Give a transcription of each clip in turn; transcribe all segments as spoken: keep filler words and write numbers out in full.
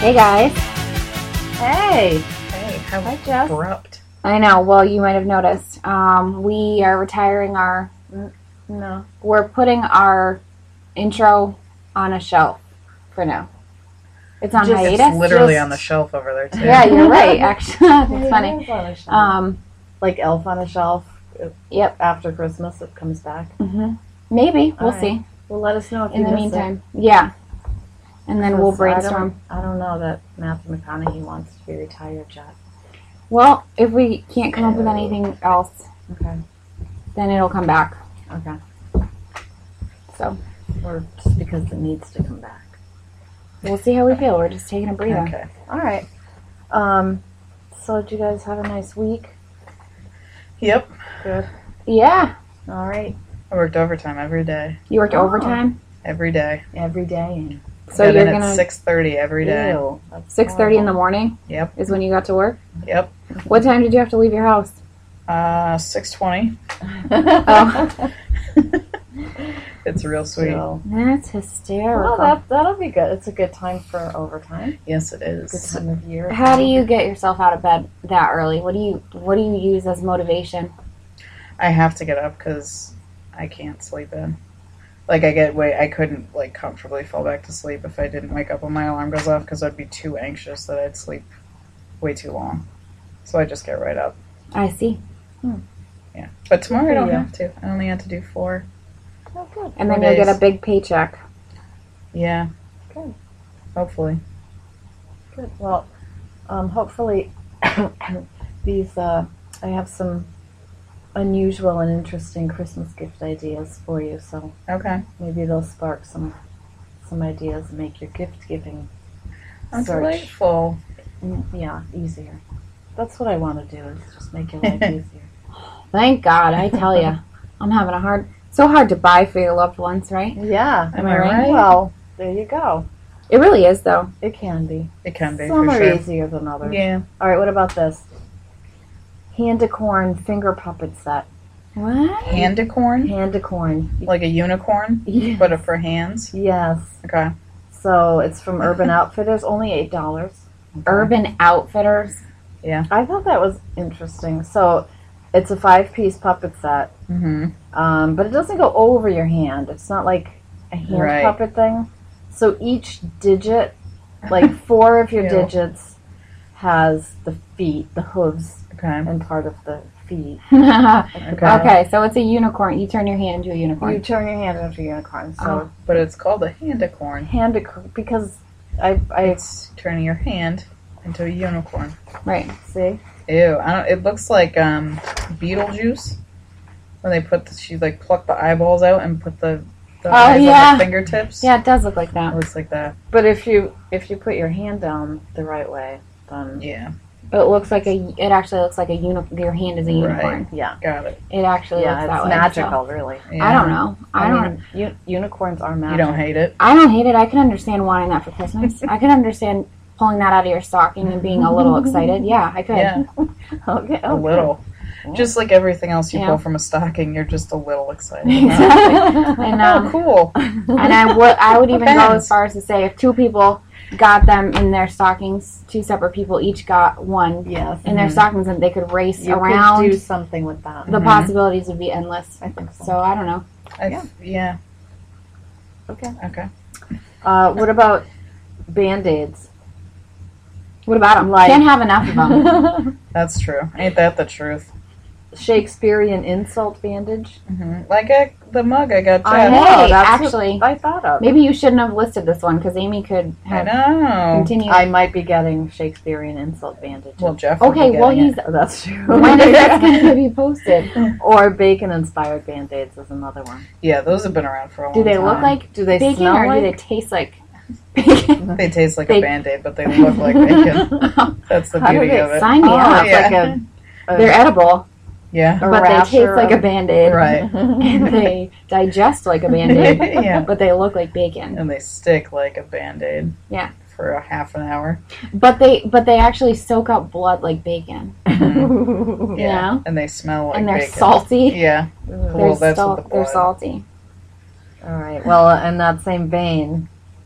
Hey guys. Hey. Hey, how Hi, Jess. abrupt. I know. Well, you might have noticed. Um, we are retiring our. No. We're putting our intro on a shelf for now. It's on Just, hiatus. It's literally just, on the shelf over there too. Yeah, you're right. Actually, that's It funny. is on a shelf. Um, like Elf on a Shelf. Yep. After Christmas, it comes back. Mm-hmm. Maybe we'll right. see. Well, let us know if In you the miss meantime, it. yeah. And then we'll Because brainstorm. I don't, I don't know that Matthew McConaughey wants to be retired yet. Well, if we can't come up with anything else, Okay. then it'll come back. Okay. So Or just because it needs to come back. we'll see how we feel. We're just taking a breather. Okay. All right. Um. So, did you guys have a nice week? Yep. Good. Yeah. All right. I worked overtime every day. You worked Oh. overtime, Every day. Every day. so Got you're in gonna at six thirty every day. Ew, that's six thirty in the horrible. morning. Yep. Is when you got to work. Yep. What time did you have to leave your house? Uh, six twenty. Oh. It's real sweet. So, That's hysterical. well, that that'll be good. It's a good time for overtime. Yes, it Good is. time of year. How do you get yourself out of bed that early? What do you What do you use as motivation? I have to get up because I can't sleep in. Like I get way, I couldn't like comfortably fall back to sleep if I didn't wake up when my alarm goes off because I'd be too anxious that I'd sleep way too long. So I just get right up. I see. Yeah. But tomorrow I don't Yeah. have to. I only have to do four. Oh, good. And then Four you'll get days. a big paycheck. Yeah. Good. Hopefully. Good. Well, um, hopefully these uh, I have some unusual and interesting Christmas gift ideas for you. So Okay. maybe they'll spark some some ideas and make your gift giving That's search delightful. mm, yeah easier. That's what I want to do is just make your life easier. Thank God, I tell you, I'm having a hard. So hard to buy for your loved ones, right? Yeah. Am I right? Well, there you go. It really is, though. It can be. It can be, Some for are sure. easier than others. Yeah. All right. What about this? Handicorn finger puppet set. What? Handicorn? Handicorn. Like a unicorn, Yeah. but for hands? Yes. Okay. So it's from Urban Outfitters, only eight dollars. Urban Outfitters. I thought that was interesting. So it's a five-piece puppet set, Mm-hmm. um, but it doesn't go over your hand. It's not like a hand Right. puppet thing. So each digit, like four of your Ew. digits, has the feet, the hooves, Okay. and part of the feet. okay. okay, so it's a unicorn. You turn your hand into a unicorn. You turn your hand into a unicorn. So Oh. But it's called a handicorn. handicorn because I I It's turning your hand into a unicorn. Right. see. Ew. I don't, it looks like um, Beetlejuice. When they put, the, she like plucked the eyeballs out and put the, the Oh, eyes yeah. on the fingertips. Yeah, it does look like It that. looks like that. But if you if you put your hand down the right way, then Yeah. It looks like a. It actually looks like a uni. Your hand is a unicorn. yeah, Got it. It actually yeah, looks it's that way. magical, really. So, Yeah. I don't know. I, I, don't. mean, u- unicorns are You magical. don't hate it? I don't hate it. I can understand wanting that for Christmas. I can understand pulling that out of your stocking and being a little excited. Yeah, I could. Yeah. Okay, A okay. little. Just like everything else you Yeah. pull from a stocking, you're just a little excited. Exactly. And Oh, um, cool. and I would I would even go Depends. as far as to say if two people got them in their stockings, two separate people each got one Yes, in their Mhm. stockings, and they could race you around. could do something with that. The Mhm. possibilities would be endless. I think so. So I don't know. I, Yeah. yeah. Okay. Okay. Uh, what about Band-Aids? What about them? Like- Can't have enough of them. That's true. Ain't that the truth? Shakespearean insult bandage. hmm Like I, the mug I got I Jeff. know, Hey, that's actually, what I thought of. Maybe you shouldn't have listed this one because Amy could I have know. continued. I might be getting Shakespearean insult bandage. Well, Jeff. would be Okay, well getting he's. it. That's true. When is that going to be posted? Or bacon-inspired Band-Aids is another one. Yeah, those have been around for a long Do they time. look like Do they bacon smell or like? do they taste like bacon? They taste like They- a Band-Aid, but they look like bacon. That's the How do beauty they of it. Sign me Oh, up. it's yeah. like a, a They're edible, Yeah. a but they taste rasher like a of- Band-Aid. Right. And they digest like a Band-Aid, Yeah. but they look like bacon. And they stick like a Band-Aid. Yeah. For a half an hour. But they but they actually soak up blood like bacon. Mhm. You know? And they smell like And they're bacon. salty. Yeah. They're, Well, that's sal- what the they're blood- salty. All right. Well, in that same vein,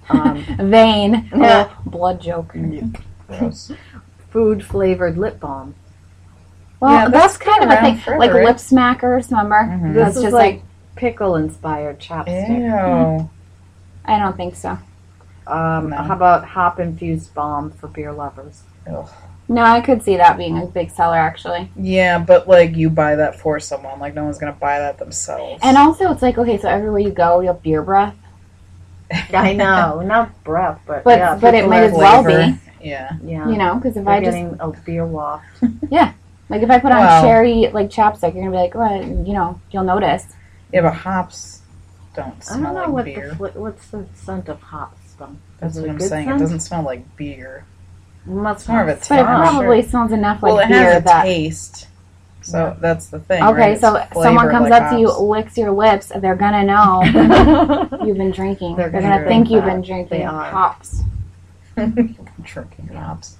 Um, Vein. Yeah. Oh, blood joke. Gross. Food flavored lip balm. Well, Yeah, that's, that's kind of been a thing. around forever, Like right? lip smackers, remember? Mhm. This That's is just like, like, pickle inspired chapstick. Ew. I don't think so. Um, No. How about hop infused balm for beer lovers? Ugh. No, I could see that being a big seller, actually. Yeah, but like you buy that for someone. Like no one's gonna buy that themselves. And also, it's like, okay, so everywhere you go, you have beer breath. I know, not breath, but But yeah, but it people might are- as well Flavor. be, Yeah. yeah, you know, because if They're I just, getting a beer waft. like, if I put on Well- cherry, like, chapstick, you're going to be like, well, you know, you'll notice. Yeah, but hops don't I smell don't know like what beer. the fl- what's the scent of hops though. That's Is it what a I'm good saying. scent? It doesn't smell like beer. Must It's more of a not. But it Yeah, probably sure. smells enough like well, it beer has a that... taste. So Yeah. that's the thing. Okay, right? It's so someone flavored comes like up to you, hops. licks your lips, they're going to know you've been drinking. They're They're, gonna going to think drink you've that. been drinking They are. hops. Drinking hops.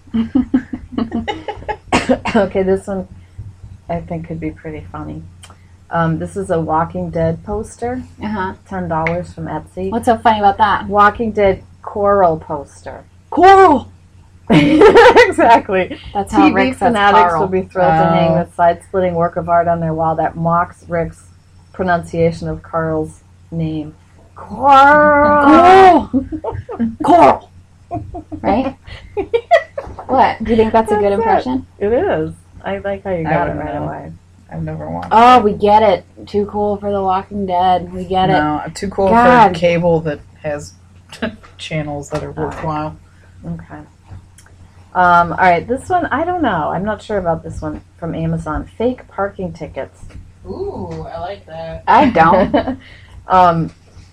Okay, this one I think could be pretty funny. Um, this is a Walking Dead poster, Uh-huh. ten dollars from Etsy. What's so funny about that? Walking Dead coral poster. Coral! Exactly. That's how T V Rick says fanatics Carl. will be thrilled to hang Oh. this side-splitting work of art on their wall that mocks Rick's pronunciation of Carl's name. Carl. Coral! Coral! Right? What? Do you think that's a good That's it. impression? It is. I like how you I got it wouldn't right know. away. I've never watched. Oh, we get it. Too cool for The Walking Dead. We get it. No, I'm too cool God. for cable that has channels that are worthwhile. Okay. Um, all right, this one, I don't know. I'm not sure about this one from Amazon. Fake parking tickets. Ooh, I like that. I don't. um,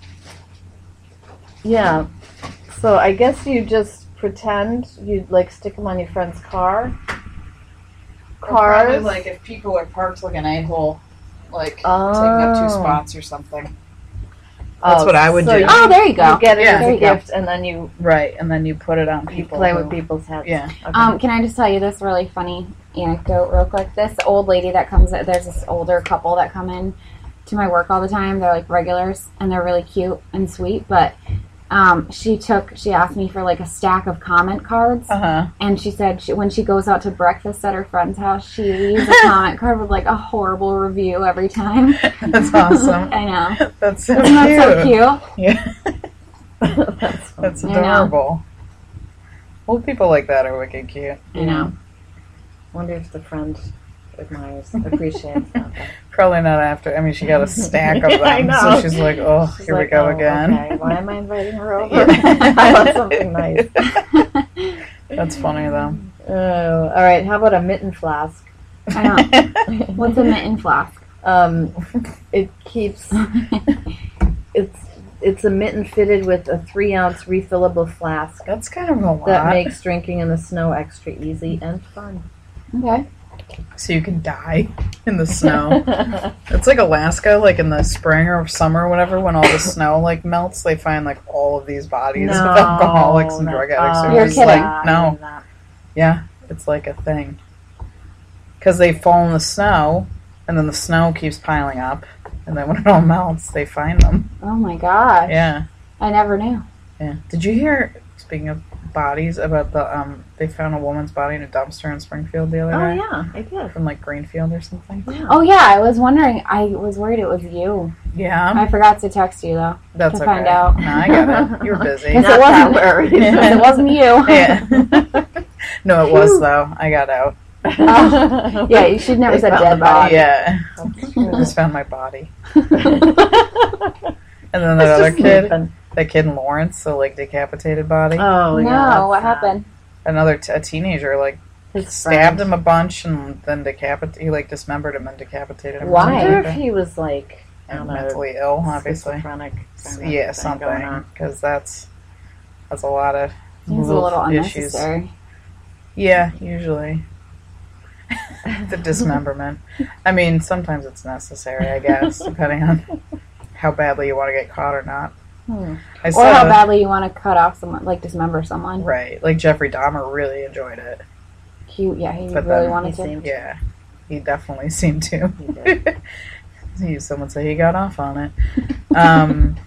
yeah. So I guess you just pretend you like stick them on your friend's car. Probably Cars. like if people are parked like an a-hole, like Oh. taking up two spots or something. That's what I would so do. You, Oh, there you go. you get it Yeah. as There a you go. gift, and then you, Right, and then you put it on you people. play who- with people's heads. Yeah. Okay. Um, can I just tell you this really funny anecdote real quick? This old lady that comes, there's this older couple that come in to my work all the time. They're like regulars, and they're really cute and sweet, but um, she took, she asked me for like a stack of comment cards, Uh-huh. and she said she, when she goes out to breakfast at her friend's house, she leaves a comment card with like a horrible review every time. That's awesome. I know. That's so Isn't that so cute. cute? Yeah. That's fun. That's I know. adorable. Old people like that are wicked cute. I know. Wonder if the friend admires, appreciates that. Probably not after. I mean, she got a stack of them, I know. so she's like, "Oh, She's here like, we go "Oh, again." Okay. Why am I inviting her over? Yeah. I want something nice. That's funny though. Oh, all right. How about a mitten flask? I know. What's a mitten flask? Um, it keeps it's it's a mitten fitted with a three ounce refillable flask That's kind of a lot. that makes drinking in the snow extra easy and fun. Okay. so you can die in the snow. It's like Alaska, like in the spring or summer or whatever, when all the snow like melts, they find like all of these bodies No, of alcoholics and no. drug addicts. Oh, who are You're just kidding. like, no, yeah, it's like a thing. Because they fall in the snow, and then the snow keeps piling up, and then when it all melts, they find them. Oh my gosh. Yeah, I never knew. yeah. Did you hear? Speaking of bodies, about the um, they found a woman's body in a dumpster in Springfield the other Oh day yeah, I did. from like Greenfield or something. Yeah. Oh yeah, I was wondering. I was worried it was you. Yeah, I forgot to text you though. that's to okay. find out. No, I got it. You were busy. Yes, Not it wasn't. that worried. It wasn't you. Yeah. No, it was though. I got out. Oh, yeah, you should never They said found dead the body. body. Yeah, That's I true. just found my body. And then that It's other just kid, sleeping. that kid in Lawrence, the like decapitated body. Oh yeah. that's No, what sad. happened? Another t- a teenager like His stabbed friend. him a bunch and then decapitated. He like dismembered him and decapitated him. or Why? I something wonder like if that. he was like I And don't know, mentally ill, obviously. schizophrenic kind of Yeah, thing going something. on. Because that's that's a lot of Seems a little issues. unnecessary. Yeah, usually. The dismemberment. I mean, sometimes it's necessary, I guess, depending on how badly you want to get caught or not. Hmm. I Or saw, how badly you want to cut off someone, like dismember someone. right, like Jeffrey Dahmer really enjoyed it. He, yeah, he But really then wanted he to. seemed- Yeah, he definitely seemed to. He did. He- Someone say he got off on it. Um,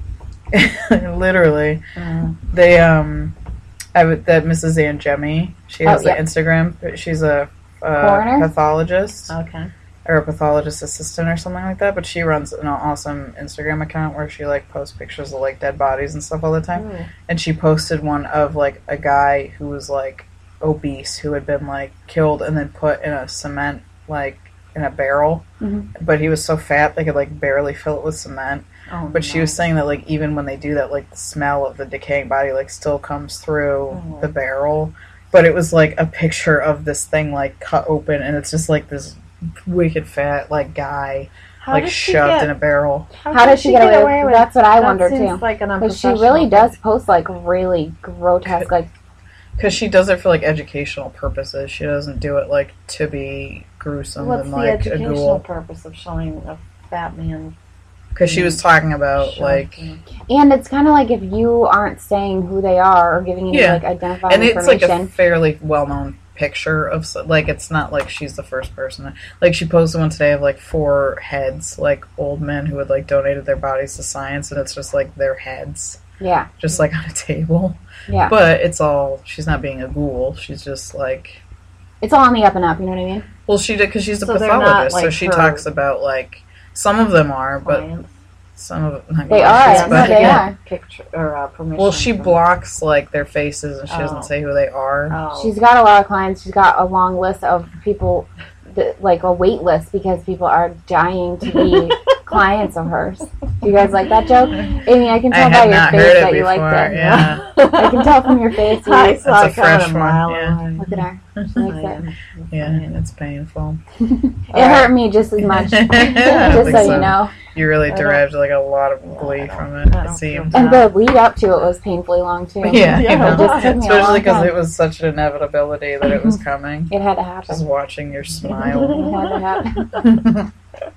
Literally. Uh, They, um, I would, that Missus Anjemi, she has Oh, yeah. an Instagram. She's a uh, Coroner? pathologist. okay. Or a pathologist assistant or something like that, but she runs an awesome Instagram account where she like posts pictures of like dead bodies and stuff all the time. Ooh. And she posted one of like a guy who was like obese who had been like killed and then put in a cement like in a barrel, Mhm. but he was so fat they could like barely fill it with cement. Oh, But she no. was saying that like even when they do that, like the smell of the decaying body like still comes through Oh. the barrel. But it was like a picture of this thing like cut open, and it's just like this wicked fat like guy How like did she shoved get- in a barrel. How does she get away with? That's what I wonder that seems too. Like an But she unprofessional really thing. does post like really grotesque, like Because she does it for like educational purposes. She doesn't do it like to be gruesome What's and the like a educational ghoul. purpose of showing a fat man? Because she was talking about shoved like, in- and it's kind of like if you aren't saying who they are or giving any Yeah. like identifying and it's like information. a fairly well known picture of s- like it's not like she's the first person. Like she posted one today of like four heads, like old men who had like donated their bodies to science, and it's just like their heads, yeah, just like on a table. yeah. But it's all, she's not being a ghoul. She's just like, It's all on the up and up. You know what I mean? well, she did because she's a So they're not, pathologist, so like, she her talks about like some of them are, but clients. some of not They clients, are. but- No, they Yeah. are. Picture or uh, permission. Well, she from- blocks like their faces and she Oh. doesn't say who they are. Oh. She's got a lot of clients. She's got a long list of people, that, like a wait list because people are dying to be clients of hers. Do you guys like that joke? Amy, I can I tell by had your not face heard it that you before. liked it. Yeah, I can tell from your face. You I like, saw That's it a coming fresh a one, mile yeah. away. look at her. She likes it. yeah, it's painful. It hurt me just as much. I just so, think so. you know. You really I don't- derived like a lot of Yeah, glee I don't- from it. I It don't seems. feel And the lead up to it was painfully long too. Yeah, Yeah, you know, it just took me a especially long because time. it was such an inevitability that it was coming. It had to Just happen. watching your It smile. had to happen.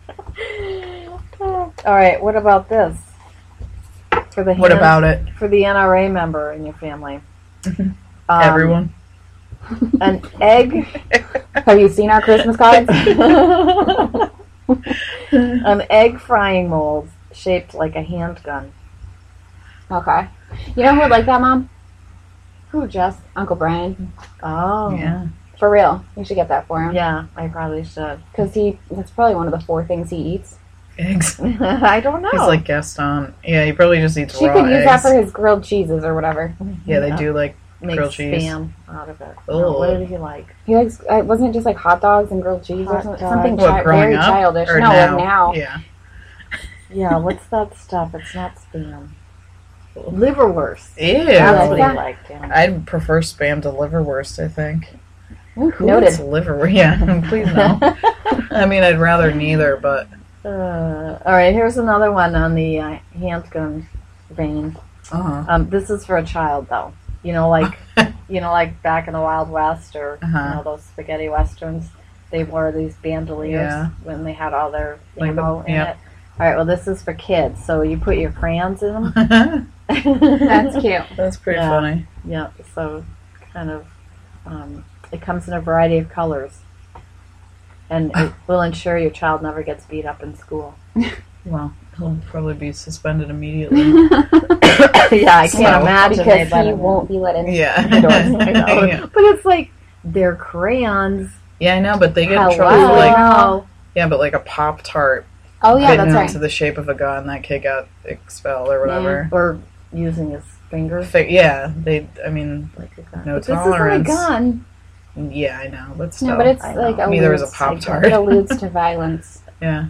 All right. What about this? For the What hand- about it? for the N R A member in your family? Um, Everyone. An egg. Have you seen our Christmas cards? An egg frying mold shaped like a handgun. Okay. You know who would like that, Mom? Who, Jess? Uncle Brian. Oh, Yeah. For real. You should get that for him. Yeah, I probably should. Because he, that's probably one of the four things he eats. Eggs. I don't know. He's like Gaston. Yeah, he probably just eats She raw could use eggs. that for his grilled cheeses or whatever. Yeah, they do like Make grilled cheese. spam out of it. Ugh. No, what did he like? He likes, uh, wasn't it just like hot dogs and grilled cheese or Hot something? dogs. Something What, chi- growing very up? childish. Or no, now? now. Yeah. Yeah, what's that stuff? It's not spam. Liverwurst. Ew. That's what he that? liked. Yeah. I'd prefer spam to liverwurst, I think. Ooh, Who noted. eats liverwurst? Yeah, please no. I mean, I'd rather neither, but Uh, all right, here's another one on the uh, handgun vein. uh-huh. Um, this is for a child, though. You know, like you know, like back in the Wild West or Uh-huh. you know those spaghetti westerns. They wore these bandoliers Yeah. when they had all their Like the- ammo in yeah. it. All right, well, this is for kids. So you put your crayons in them. That's cute. That's pretty Yeah. funny. Yeah, so kind of, um, it comes in a variety of colors. And it will ensure your child never gets beat up in school. Well, he'll probably be suspended immediately. Yeah, I can't So- imagine they'd because let he him in. won't be let in. Yeah. Indoors. I know. yeah. But it's like, they're crayons. Yeah, I know, but they get in Hello. trouble for like Hello. yeah, but like a Pop Tart Oh yeah, fitting that's into right. the shape of a gun, that kid got expelled or whatever. Or using his finger. Fi- Yeah, they. I mean, Like a gun. No but tolerance. This isn't a gun. yeah, I know, but still, No, but it's I like know. neither is a alludes, Pop like, Tart. it alludes to violence. Yeah,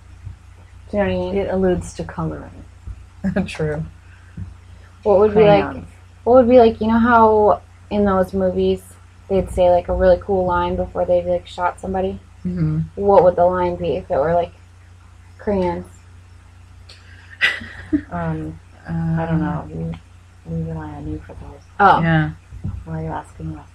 Do you know what I mean? It alludes to coloring. true. What would be like? Crayons. What would be like? You know how in those movies they'd say like a really cool line before they like shot somebody. Mm-hmm. What would the line be if it were like crayons? Um, Uh, I don't know. We, we rely on you for those. Oh, Yeah, Why are you asking us?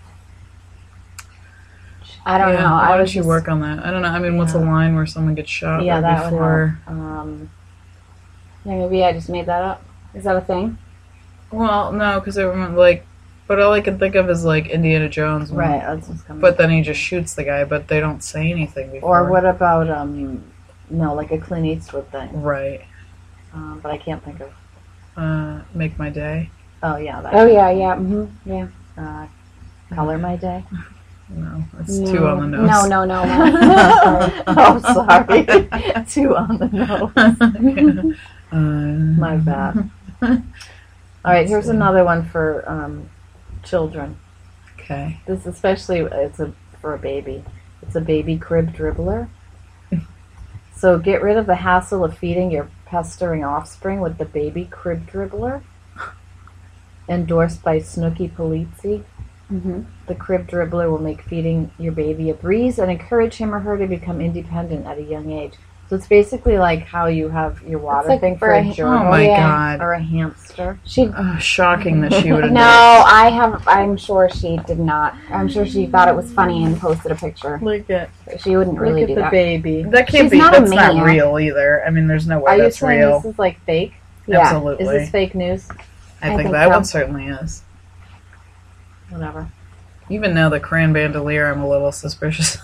I don't yeah. know. Why I don't was you just, work on that? I don't know. I mean, what's a Yeah. line where someone gets shot Yeah, right that would before? help. Um, Yeah, maybe I just made that up. Is that a thing? Well, no, because it remember like, but all I can think of is like Indiana Jones. when- right. That's what's coming. But then he just shoots the guy, but they don't say anything before. Or what about um, no, like a Clint Eastwood thing. Right. Um, but I can't think of uh, Make My Day? Oh yeah. That Oh yeah, yeah, hmm yeah. Uh, Color My Day. No, it's No. two on the nose. No, no, no, no. Oh, sorry. Two on the nose. uh, My bad. All right, here's another one for um, children. Okay. This especially it's a for a baby. It's a baby crib dribbler. So get rid of the hassle of feeding your pestering offspring with the baby crib dribbler. Endorsed by Snooky Polizzi. hmm The crib dribbler will make feeding your baby a breeze and encourage him or her to become independent at a young age. So it's basically like how you have your water like thing for for a a- gerbil Oh my yeah. god. or a hamster. She. Oh, shocking that she would have No, done I have. I'm sure she did not. I'm sure she thought it was funny and posted a picture. Look at She wouldn't really look at do the that. baby. it. That can't She's be. not a That's not maniac. real either. I mean, there's no way Are you that's saying real. this is like fake? Yeah. Absolutely. Is this fake news? I, I think, think that so. one certainly is. Whatever. Even now, the crayon bandolier, I'm a little suspicious.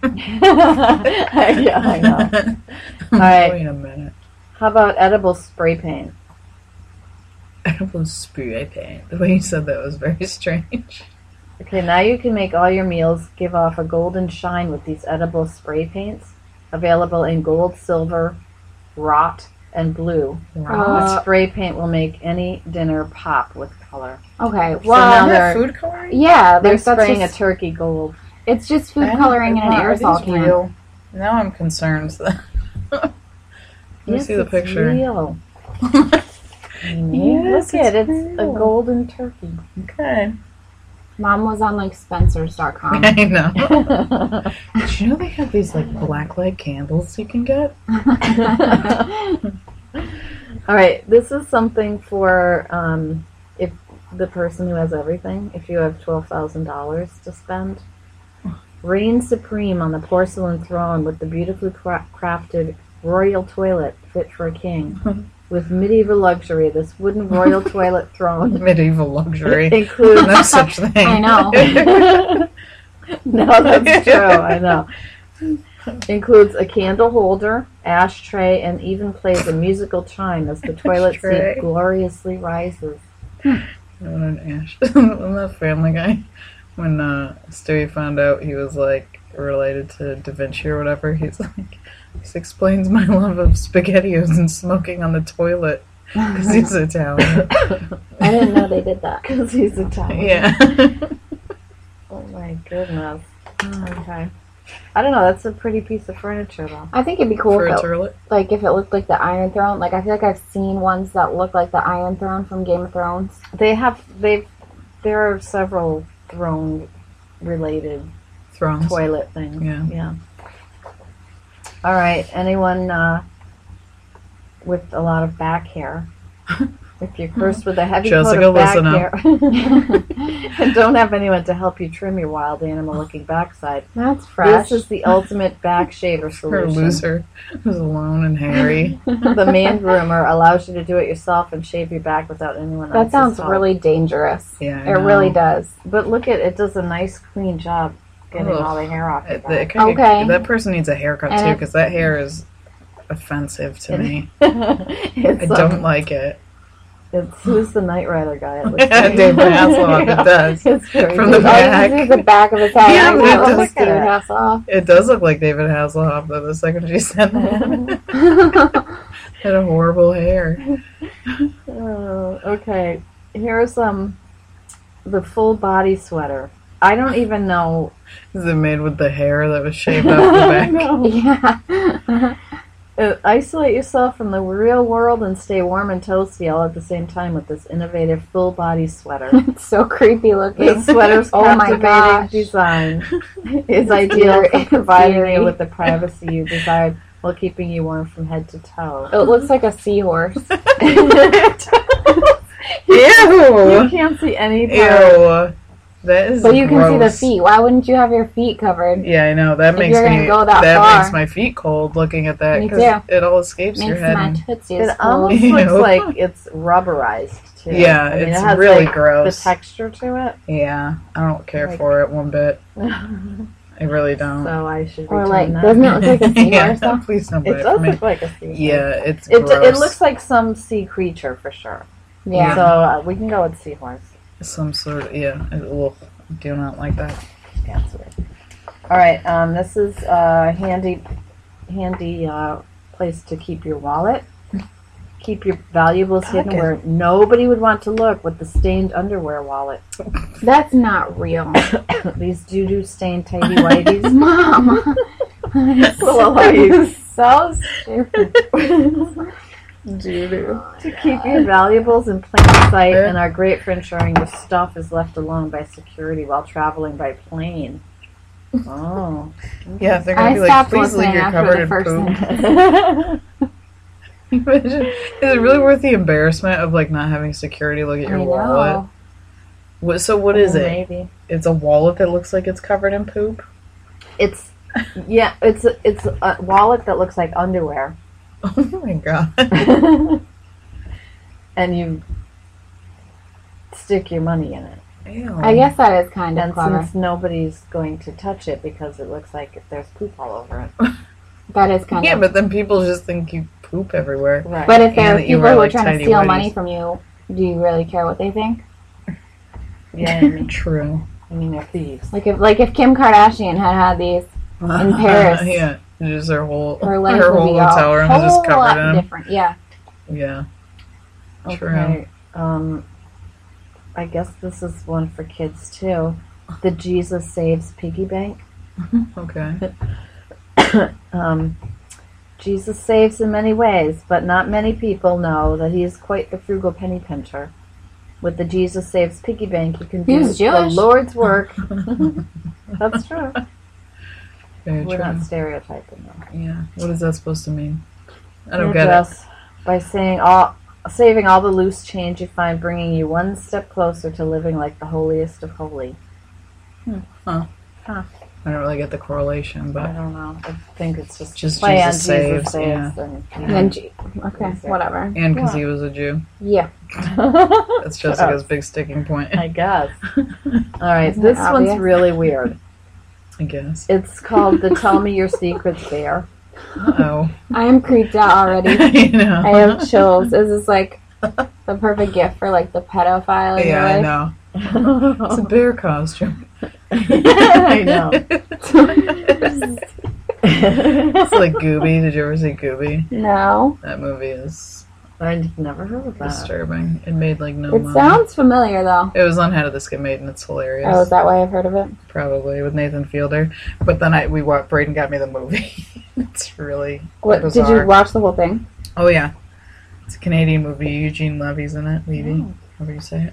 Yeah, I know. All right. Wait a minute. How about edible spray paint? Edible spray paint. The way you said that was very strange. Okay, now you can make all your meals give off a golden shine with these edible spray paints, available in gold, silver, wrought, and blue. Uh, The spray paint will make any dinner pop with color. Okay. now Well, Isn't they're- that food coloring? yeah. They're There's that's spraying just, a turkey gold. It's just food I don't- coloring in an are aerosol these can. real? Now I'm concerned. Let me Yes, see the it's picture. real. Yes, Look at it's it. It's a real. golden turkey. Okay. Mom was on like Spencer's dot com. I know. Did you know they have these like blacklight candles you can get? All right, this is something for um, if the person who has everything. If you have twelve thousand dollars to spend, reign supreme on the porcelain throne with the beautifully cra- crafted royal toilet fit for a king. With medieval luxury, this wooden royal toilet throne Medieval luxury. includes. No such thing. I know. No, that's true. I know. Includes a candle holder, ashtray, and even plays a musical chime as the toilet Ashtray. seat gloriously rises. What an ash. Wasn't that Family Guy? When uh, Stewie found out he was like related to Da Vinci or whatever, he's like, this explains my love of SpaghettiOs and smoking on the toilet because he's Italian. I didn't know they did that. Because he's Italian. Yeah. Oh my goodness. Okay. I don't know. That's a pretty piece of furniture, though. I think it'd be cool For a if it, toilet. like if it looked like the Iron Throne. Like I feel like I've seen ones that look like the Iron Throne from Game of Thrones. They have. They've. There are several throne-related Thrones. toilet things. Yeah. Yeah. All right. Anyone uh, with a lot of back hair? If you're cursed with a heavy Jessica, coat of back listen up. hair, and don't have anyone to help you trim your wild animal-looking backside, That's fresh. this is the ultimate back shaver Her solution. loser who's alone and hairy. The man groomer allows you to do it yourself and shave your back without anyone that else's sounds help. really dangerous. Yeah, I It know. really does. But look at it; does a nice, clean job getting Ugh. all the hair off your It- it back. kinda- Okay. That person needs a haircut And too, it- because that hair is offensive to me. it's, I um, don't like it. It's who's the Knight Rider guy? It looks David Hasselhoff, it does. It's very From the good. Oh, back. you can see the back of his head. Yeah, I but know, it it does- looks like David Hasselhoff. It does look like David Hasselhoff, though, the second she said that. Had a horrible hair. Oh, okay. Here's um the full body sweater. I don't even know. Is it made with the hair that was shaved off the back? No. Yeah. Uh, isolate yourself from the real world and stay warm and toasty all at the same time with this innovative full body sweater. It's so creepy looking. The sweater's Oh my captivating gosh. design is ideal eerie. for providing Eerie. you with the privacy you desired while keeping you warm from head to toe. It looks like a seahorse. You Ew! can't see any part. Ew! That is But you can see the gross. feet. Why wouldn't you have your feet covered? Yeah, I know. That If makes you're gonna me go that far. makes my feet cold looking at that Me because too. it all escapes your Makes head. my and- tootsies It almost Ew. looks like it's rubberized too. Yeah, I mean, it's it has really like gross. the texture to Yeah, I don't care Like- for it one bit. it. I really don't. So I should Or return like, that. doesn't it look like a seahorse yeah, though? please don't buy It it does for me. look like a sea. Yeah, it's It, gross. it looks like some sea creature for sure. Yeah. So uh, we can go with seahorse. Some sort of, yeah. I will do not like that. Yeah, it's weird. All right. Um, this is a handy, handy uh, place to keep your wallet. Keep your valuables hidden Pocket. where nobody would want to look with the stained underwear wallet. That's not real. These doo-doo stained tighty whities. Mom. Well, are you? So stupid. Doo-doo. To keep your valuables in plain sight and are great for ensuring your stuff is left alone by security while traveling by plane. Oh. Yeah, they're I gonna be like, stopped please leave listening your after covered the in first poop. Imagine, is it really worth the embarrassment of like not having security look at I your know. wallet? What, so what is it? Maybe. It's a wallet that looks like it's covered in poop? It's, yeah, it's a, it's a wallet that looks like underwear. Oh my god. And you stick your money in it. Ew. I guess that is kind of And clever. since nobody's going to touch it because it looks like there's poop all over it. That is kind Yeah, of. but then people just think you poop everywhere. Right. But if there And are that you people wear, who are like, trying to tidy steal whities. money from you, do you really care what they think? Yeah, I mean, True. I mean, they're thieves. Like if, like if Kim Kardashian had had these, In Paris. Yeah. Just her whole, her life her would whole be hotel a room whole is just lot covered in. different. Yeah. Yeah. True. Okay. Um, I guess this is one for kids too. The Jesus Saves piggy bank. Okay. um, Jesus saves in many ways, but not many people know that he is quite the frugal penny pincher. With the Jesus Saves piggy bank, you can He do was the Jewish. Lord's work. That's true. Very We're true. not stereotyping though. Yeah. What is that supposed to mean? I don't You get it. just, by saying all, saving all the loose change you find, bringing you one step closer to living like the holiest of holy. I don't really get the correlation, I but don't know. I think it's just Just play on Jesus Jesus saves, saves. yeah. And, And then, G- okay, Exactly. whatever. and because Yeah. he was a Jew. Yeah. That's Jessica's big sticking point. I guess. All right, Isn't this it one's obvious? really weird. I guess. It's called the Tell Me Your Secrets Bear. Oh. I am creeped out already. you know. I have chills. This is like the perfect gift for like the pedophile in Yeah, I your know. It's a I bear costume. know. It's like Gooby. Did you ever see Gooby? No. That movie is I've never heard of that. disturbing. It made like no It money. sounds familiar though. It was on How Did This Get Made, and it's hilarious. Oh, is that why I've heard of it? Probably with Nathan Fielder. But then I we watched. Braden got me the movie. It's really What bizarre. did you watch the whole thing? Oh yeah, it's a Canadian movie. Eugene Levy's in it. Levy, Oh. however you say it.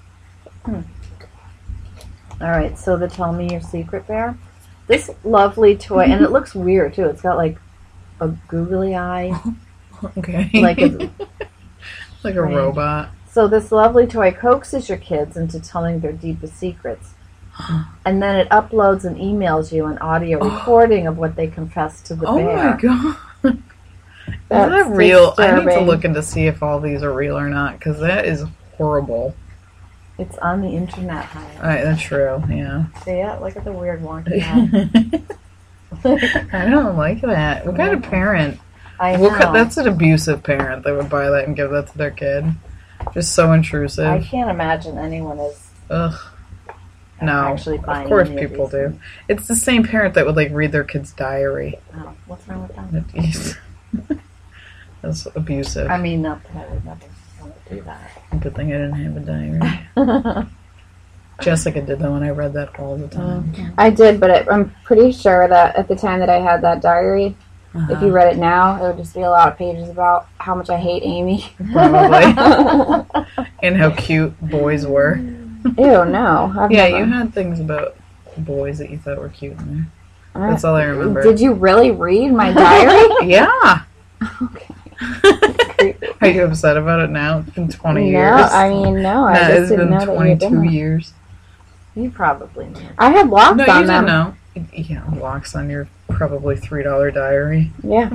All right, so the Tell Me Your Secret Bear. This lovely toy, and it looks weird too. It's got like a googly eye. Okay. Like a- like a Right. robot. So this lovely toy coaxes your kids into telling their deepest secrets. And then it uploads and emails you an audio recording of what they confess to the Oh bear. my god. Is That's that real? I need to disturbing. look into see if all these are real or not, because that is horrible. It's on the internet, honey. Alright, that's true, yeah. See it? Look at the weird wonky eye. I don't like that. What kind of parent? I know. What ki- that's an abusive parent that would buy that and give that to their kid. Just so intrusive. I can't imagine anyone is Ugh. No, actually of buying course any of people these do. things. It's the same parent that would like read their kid's diary. Oh, what's wrong with that? Jeez. That's abusive. I mean, not that I would never want to do Good thing I didn't have a diary. that. Jessica did that when I read that all the time. I did, but it, I'm pretty sure that at the time that I had that diary, Uh-huh. if you read it now, it would just be a lot of pages about how much I hate Amy. Probably. And how cute boys were. Ew, no. I've Yeah, never. you had things about boys that you thought were cute in there. Alright. That's all I remember. Did you really read my diary? Yeah. Okay. Are you upset about it now? It's been twenty no, years. I mean, no. I Nah, just it's didn't been know that you twenty-two didn't. years. You probably knew. I had locks No, you on didn't them. know. Yeah, locks on your probably three dollar diary. Yeah.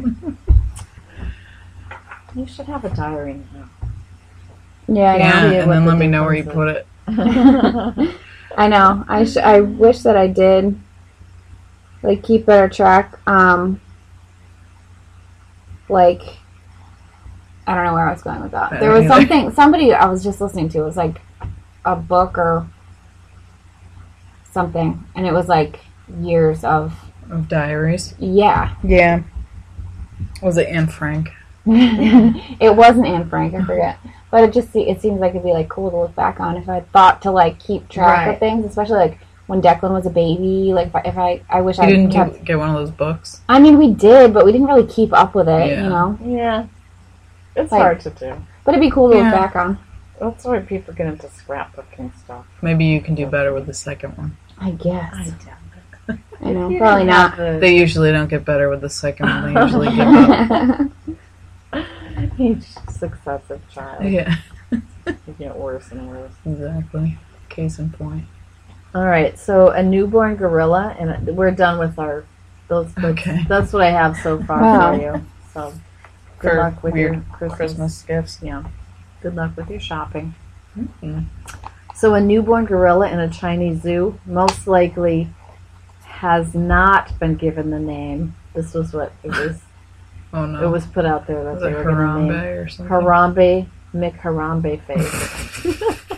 You should have a diary now. Yeah, I know. Yeah, see and what then the let me know where you difference put it. I know. I sh- I wish that I did, like, keep better track. Um, like, I don't know where I was going with that. I There don't was either. something, somebody I was just listening to, it was like a book or something, and it was like years of, Of diaries. yeah. Yeah. Was it Anne Frank? It wasn't Anne Frank, I forget. But it just se- it seems like it'd be like cool to look back on if I thought to like keep track Right. of things, especially like when Declan was a baby. Like if I, if I, I wish You I didn't kept. get, get one of those books? I mean, we did, but we didn't really keep up with it, Yeah. you know. Yeah. It's Like- hard to do. But it'd be cool to Yeah. look back on. That's why people get into scrapbooking stuff. Maybe you can do better with the second one. I guess. I I, doubt it. know, You probably don't not. have the- They usually don't get better with the second one. They usually give up. Each successive child. Yeah, You get worse and worse. exactly. Case in point. All right, so a newborn gorilla, and we're done with our those. That's, Okay. that's what I have so far Wow. for you. So good For luck with weird your Christmas. Christmas gifts. Yeah, good luck with your shopping. Mhm. So a newborn gorilla in a Chinese zoo most likely has not been given the name. This was what it was. Oh no. It was put out there that Was they it were going to Harambe name or something? Harambe McHarambe face.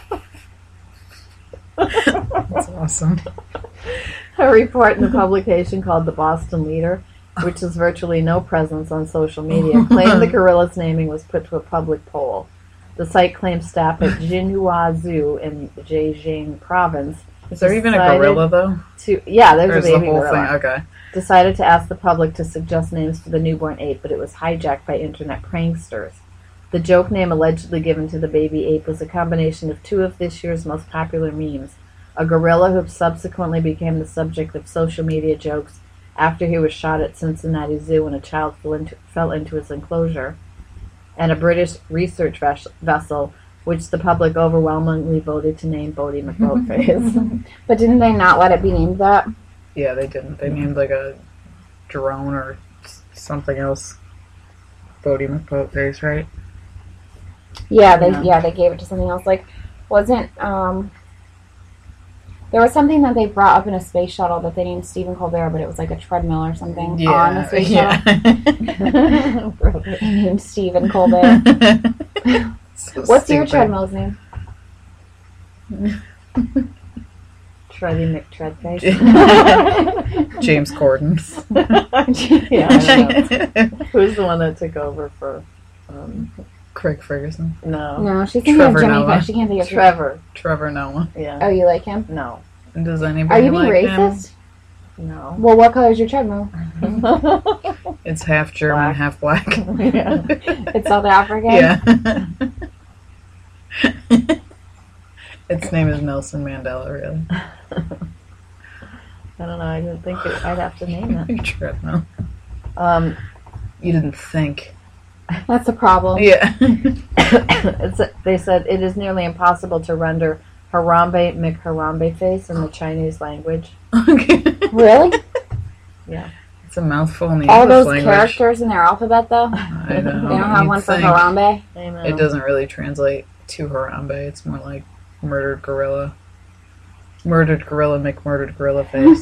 That's awesome. A report in the publication called the Boston Leader, which has virtually no presence on social media, claimed the gorilla's naming was put to a public poll. The site claims staff at Jinhua Zoo in Zhejiang province. Is there even a decided gorilla though? To, yeah, Or there's is a the baby whole gorilla. thing okay? Decided to ask the public to suggest names for the newborn ape, but it was hijacked by internet pranksters. The joke name allegedly given to the baby ape was a combination of two of this year's most popular memes. A gorilla who subsequently became the subject of social media jokes after he was shot at Cincinnati Zoo when a child fell into, fell into his enclosure, and a British research ves- vessel, which the public overwhelmingly voted to name Bodie McBoatface. But didn't they not let it be named that? Yeah, they didn't. They named like a drone or s- something else. Bodie McBoatface, right? Yeah, they Yeah. yeah they gave it to something else. Like, wasn't um. There was something that they brought up in a space shuttle that they named Stephen Colbert, but it was like a treadmill or something on the Yeah, space shuttle. yeah. They named Stephen Colbert. So What's your stupid. treadmill's name? Tready McTreadface. James Corden. Yeah, I know. Who's the one that took over for? Um, Craig Ferguson. no, No, she's thinking Trevor of Jimmy Noah. Fallon. She can't think of Trevor. Trevor Noah. Yeah. Oh, you like him? No. Does Are anybody you being like him? racist? No. Well, what color is your treadmill? It's half German, Black. half black. Yeah. It's South African? Yeah. Its name is Nelson Mandela, really. I don't know. I didn't think it, I'd have to name it. Treadmill. Um, You didn't think. That's the problem. Yeah. it's, they said it is nearly impossible to render Harambe McHarambe face in the Chinese language. Okay. Really? Yeah. It's a mouthful in the All English those language. characters in their alphabet, though? I know. They don't have You'd one for think. Harambe? I know. It doesn't really translate to Harambe. It's more like murdered gorilla. Murdered gorilla, McMurdered gorilla face.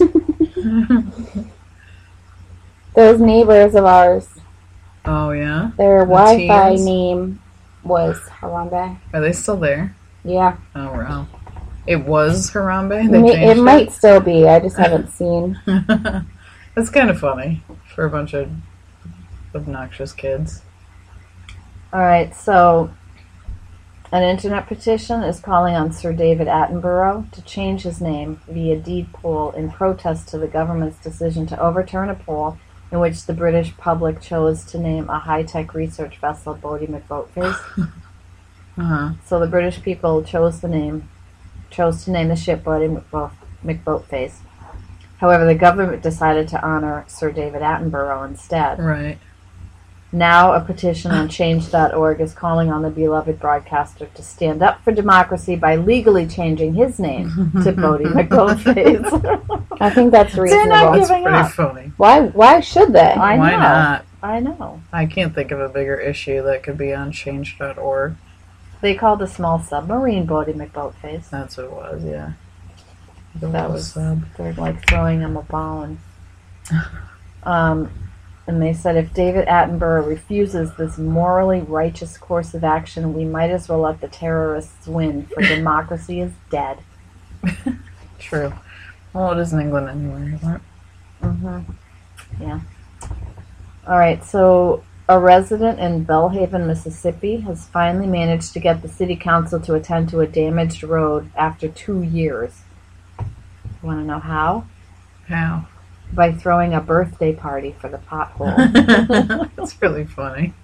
Those neighbors of ours, Oh, yeah? their The Wi-Fi teens? name was Harambe. Are they still there? Yeah. Oh, wow. It was Harambe? They Ma- changed it might still be. I just haven't seen. That's kind of funny for a bunch of obnoxious kids. All right, so an internet petition is calling on Sir David Attenborough to change his name via deed poll in protest to the government's decision to overturn a poll in which the British public chose to name a high-tech research vessel Bodie McBoatface. Uh-huh. So the British people chose the name, chose to name the ship Bodie McBo- McBoatface. However, the government decided to honor Sir David Attenborough instead. Right. Now, a petition on change dot org is calling on the beloved broadcaster to stand up for democracy by legally changing his name to Bodie McBoatface. I think that's They're not reasonable. That's giving pretty up. funny. Why? Why should they? I Why know. not? I know. I can't think of a bigger issue that could be on change dot org. They called a small submarine Bodie McBoatface. That's what it was, yeah. The That little was sub. they're like throwing him a bone. Um, And they said if David Attenborough refuses this morally righteous course of action, we might as well let the terrorists win, for democracy is dead. True. Well, it is in England anyway, isn't it? Mm-hmm. Yeah. All right, so a resident in Bellhaven, Mississippi, has finally managed to get the city council to attend to a damaged road after two years. You want to know how? How? By throwing a birthday party for the pothole. That's really funny.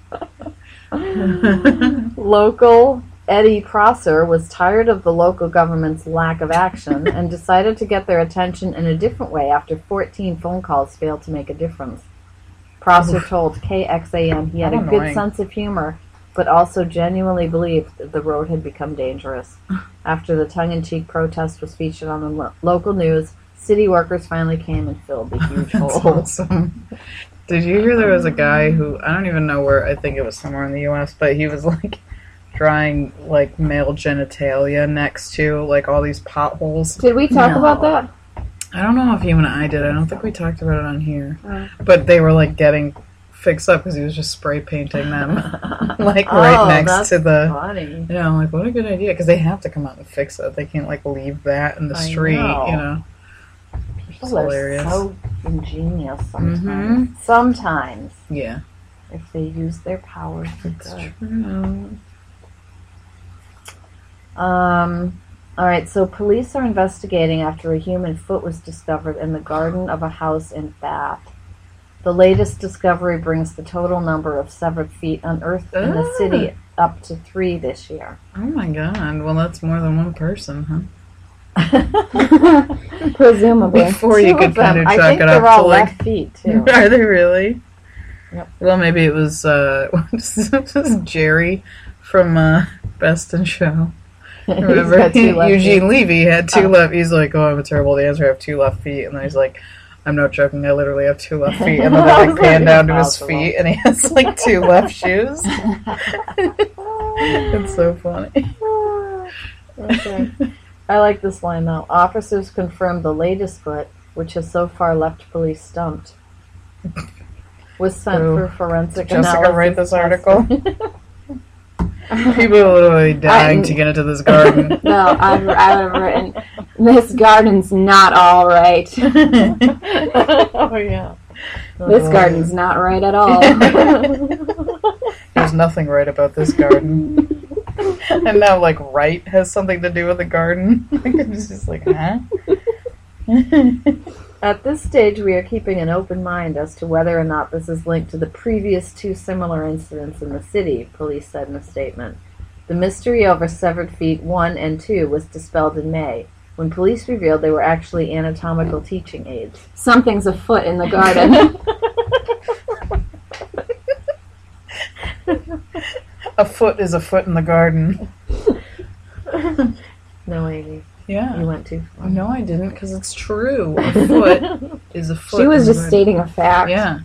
Local Eddie Prosser was tired of the local government's lack of action and decided to get their attention in a different way after fourteen phone calls failed to make a difference. Prosser told K X A M he had How a good annoying. sense of humor, but also genuinely believed that the road had become dangerous. After the tongue-in-cheek protest was featured on the lo- local news, city workers finally came and filled the huge That's hole. awesome. Did you hear there was a guy who, I don't even know where, I think it was somewhere in the U S, but he was like drawing like male genitalia next to like all these potholes. Did we talk No. about that? I don't know if you and I did. I don't think we talked about it on here. Oh. But they were like getting fixed up because he was just spray painting them like right Oh, next that's to the... funny. Yeah, I'm like, what a good idea. Because they have to come out and fix it. They can't like leave that in the I street, know. you know. People It's are hilarious. so ingenious sometimes. Mhm. Sometimes, Yeah. if they use their powers for It's good. true. Um, all right, so police are investigating after a human foot was discovered in the garden of a house in Bath. The latest discovery brings the total number of severed feet unearthed in the Ah. city up to three this year. Oh my god. Well, that's more than one person, huh? Presumably. Before you Two could of them, kind of I chalk think it they're up all to like... left feet too. Are they really? Yep. Well, maybe it was uh, what's this, Jerry from uh, Best in Show. He's Remember, got two left Eugene feet. Levy had two Oh. left. He's like, "Oh, I'm a terrible dancer. I have two left feet." And then he's like, "I'm not joking. I literally have two left feet." And then they like pan down to his Impossible. feet, and he has like two left shoes. It's so funny. Okay. I like this line though. Officers confirmed the latest foot, which has so far left police stumped, was sent Ooh. for forensic Jessica analysis. write this testing. article? People are literally dying I- to get into this garden. No, I've, I've written, this garden's not all right. Oh yeah. This garden's not right at all. There's nothing right about this garden. And now, like, right has something to do with the garden. It's just like, huh? At this stage, we are keeping an open mind as to whether or not this is linked to the previous two similar incidents in the city, police said in a statement. The mystery over severed feet one and two was dispelled in May, when police revealed they were actually anatomical teaching aids. Something's afoot in the garden. A foot is a foot in the garden. No, Amy, Yeah. you went too far. No, I didn't, because it's true. A foot is a foot. She was in the just garden. stating a fact. Yeah.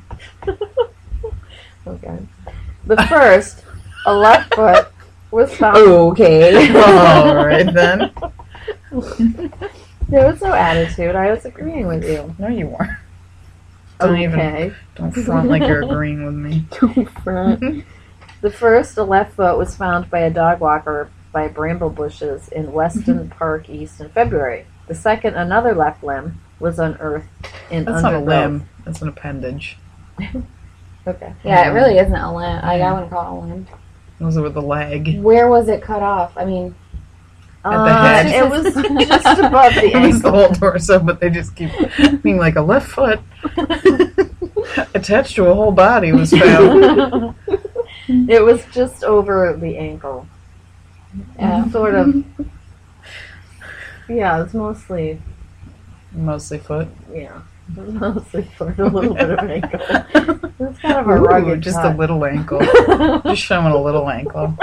Okay. The first, a left foot, was found. Okay. All right, then. There was no attitude. I was agreeing with you. No, you weren't. Don't even, Okay. don't front like you're agreeing with me. The first, a left foot, was found by a dog walker by bramble bushes in Weston Park East in February. The second, another left limb, was unearthed in That's not a undergrowth. limb. That's an appendage. Okay. Yeah, it really isn't a limb. Like, I wouldn't call it a limb. Was it with the leg? Where was it cut off? I mean, At the Uh, head. it was just above the It was the ankle. whole torso, but they just keep being like a left foot attached to a whole body was found. It was just over the ankle. yeah. Sort of. Yeah, it's mostly, Mostly foot. yeah. Mostly sort of a little bit of ankle. It's kind of a Ooh, rugged just cut. a little ankle. Just showing a little ankle.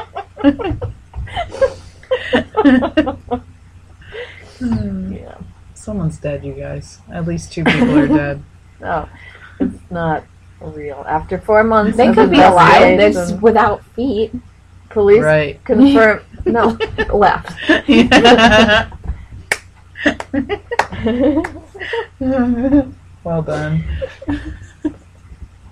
Yeah. Someone's dead, you guys. At least two people are dead. No, it's not real. After four months, They of could be alive. They're investigation, just without feet. police Right. confirmed. No, Left. Yeah. Well done.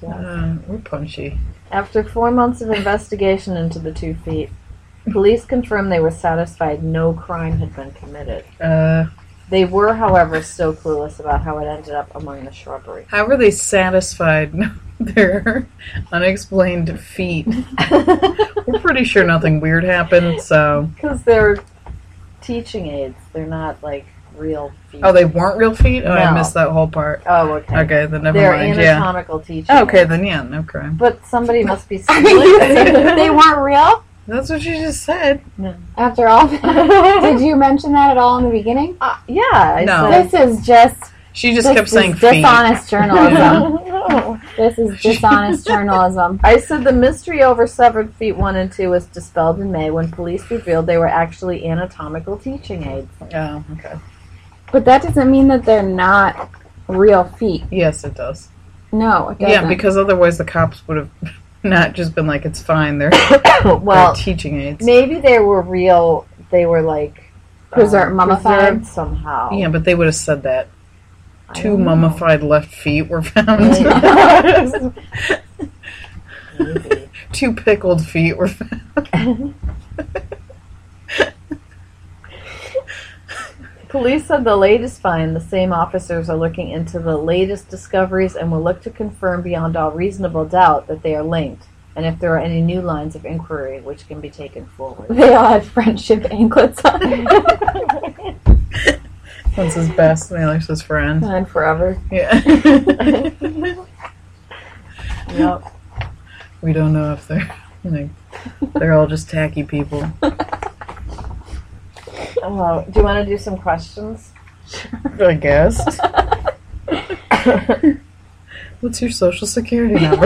Yeah. Uh, we're punchy. After four months of investigation into the two feet, police confirmed they were satisfied no crime had been committed. Uh, They were, however, still clueless about how it ended up among the shrubbery. how were they satisfied their unexplained feet? We're pretty sure nothing weird happened, so... Because they're teaching aids. They're not, like, real feet. Oh, they weren't real feet? Oh, I No. missed that whole part. Oh, okay. Okay, then never They're mind, yeah. anatomical teaching Okay, aids. then yeah, no crime. But somebody must be Are you serious? They weren't real? That's what you just said. After all, did you mention that at all in the beginning? Uh, yeah, I No. said... This is just She just this kept is saying feet. dishonest journalism. No. This is dishonest journalism. I said the mystery over severed feet one and two was dispelled in May when police revealed they were actually anatomical teaching aids. Oh, okay. But that doesn't mean that they're not real feet. Yes, it does. No, it doesn't. Yeah, because otherwise the cops would have not just been like, it's fine, they're, Well, they're teaching aids. maybe they were real. They were like Preserved, um, mummified? preserved somehow. Yeah, but they would have said that. I Two don't know. mummified left feet were found. Maybe. Two pickled feet were found. Police said the latest find, the same officers are looking into the latest discoveries and will look to confirm beyond all reasonable doubt that they are linked, and if there are any new lines of inquiry which can be taken forward. They all had friendship anklets on. One's his best, and the other's his friend. And forever. Yeah. Yep. We don't know if they're like, they're all just tacky people. Oh, do you want to do some questions? I guess. What's your social security number?